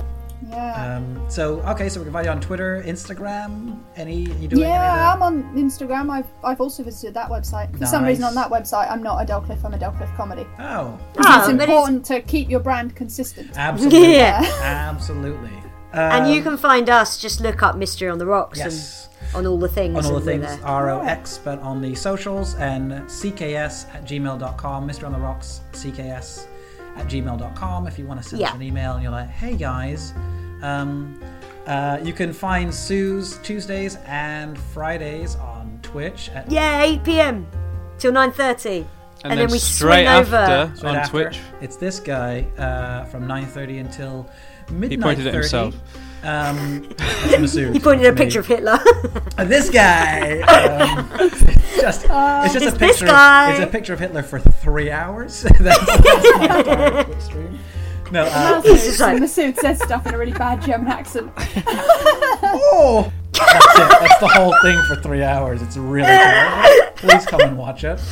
yeah. Um, so, okay, so we can find you on Twitter, Instagram, any... You doing Yeah, I'm any on Instagram. I've I've also visited that website. For some Nice. reason, on that website, I'm not Adele Cliff. I'm Adele Cliff Comedy. of the... Oh. Oh, It's but it's- important to keep your brand consistent. Absolutely. Yeah. Absolutely. And you Um, can find us, just look up Mystery on the Rocks Yes. and on all the things. On all the and we're things, there. R O X, but on the socials, and C K S at gmail dot com, Mystery on the Rocks, C K S at gmail dot com, if you want to send Yeah. us an email and you're like, hey guys. Um, uh, you can find Sue's Tuesdays and Fridays on Twitch at Yeah, eight p.m. till nine thirty. And, And then, then we straight swing after over. Straight on after. Twitch. It's this guy uh, from nine thirty until midnight. He pointed at thirty. himself. Um, that's Masood. He pointed at a That's me. picture of Hitler. Uh, this guy. Um, it's just, it's just It's a this picture. guy. It's a picture of Hitler for three hours. that's, that's my target stream. No, The uh, mouse moves and the suit says stuff in a really bad German accent. oh, that's it. That's the whole thing for three hours. It's really terrible. Please come and watch it.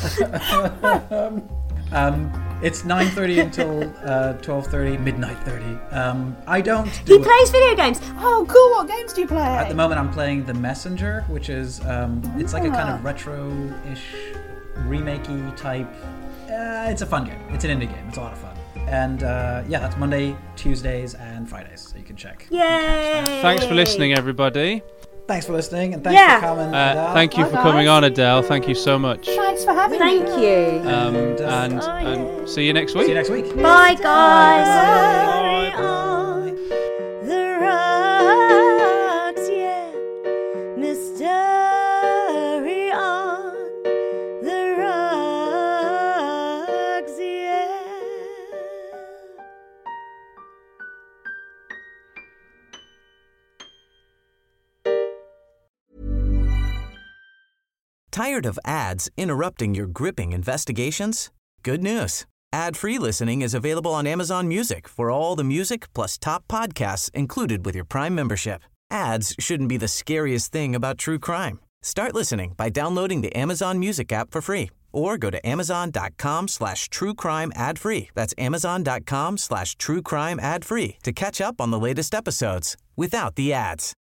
um, it's nine thirty until uh, twelve thirty, midnight thirty. Um, I don't do He it. plays video games. Oh, cool. What games do you play? At the moment, I'm playing The Messenger, which is um, it's like a kind of retro-ish, remakey type. Uh, it's a fun game. It's an indie game. It's a lot of fun. And uh, yeah, that's Monday, Tuesdays, and Fridays. So you can check. Yay! Thanks for listening, everybody. Thanks for listening, and thanks Yeah. for coming. Uh, Adele. thank you for Bye, coming guys. on, Adele. Thank you so much. Thanks for having Thank me. you. Um, And, uh, and, and see you next week. See you next week. Bye, guys. Bye. The rocks, yeah. Mystery on the rocks, yeah. Tired of ads interrupting your gripping investigations? Good news. Ad-free listening is available on Amazon Music for all the music plus top podcasts included with your Prime membership. Ads shouldn't be the scariest thing about true crime. Start listening by downloading the Amazon Music app for free or go to amazon.com slash true crime ad free. That's amazon.com slash true crime ad free to catch up on the latest episodes without the ads.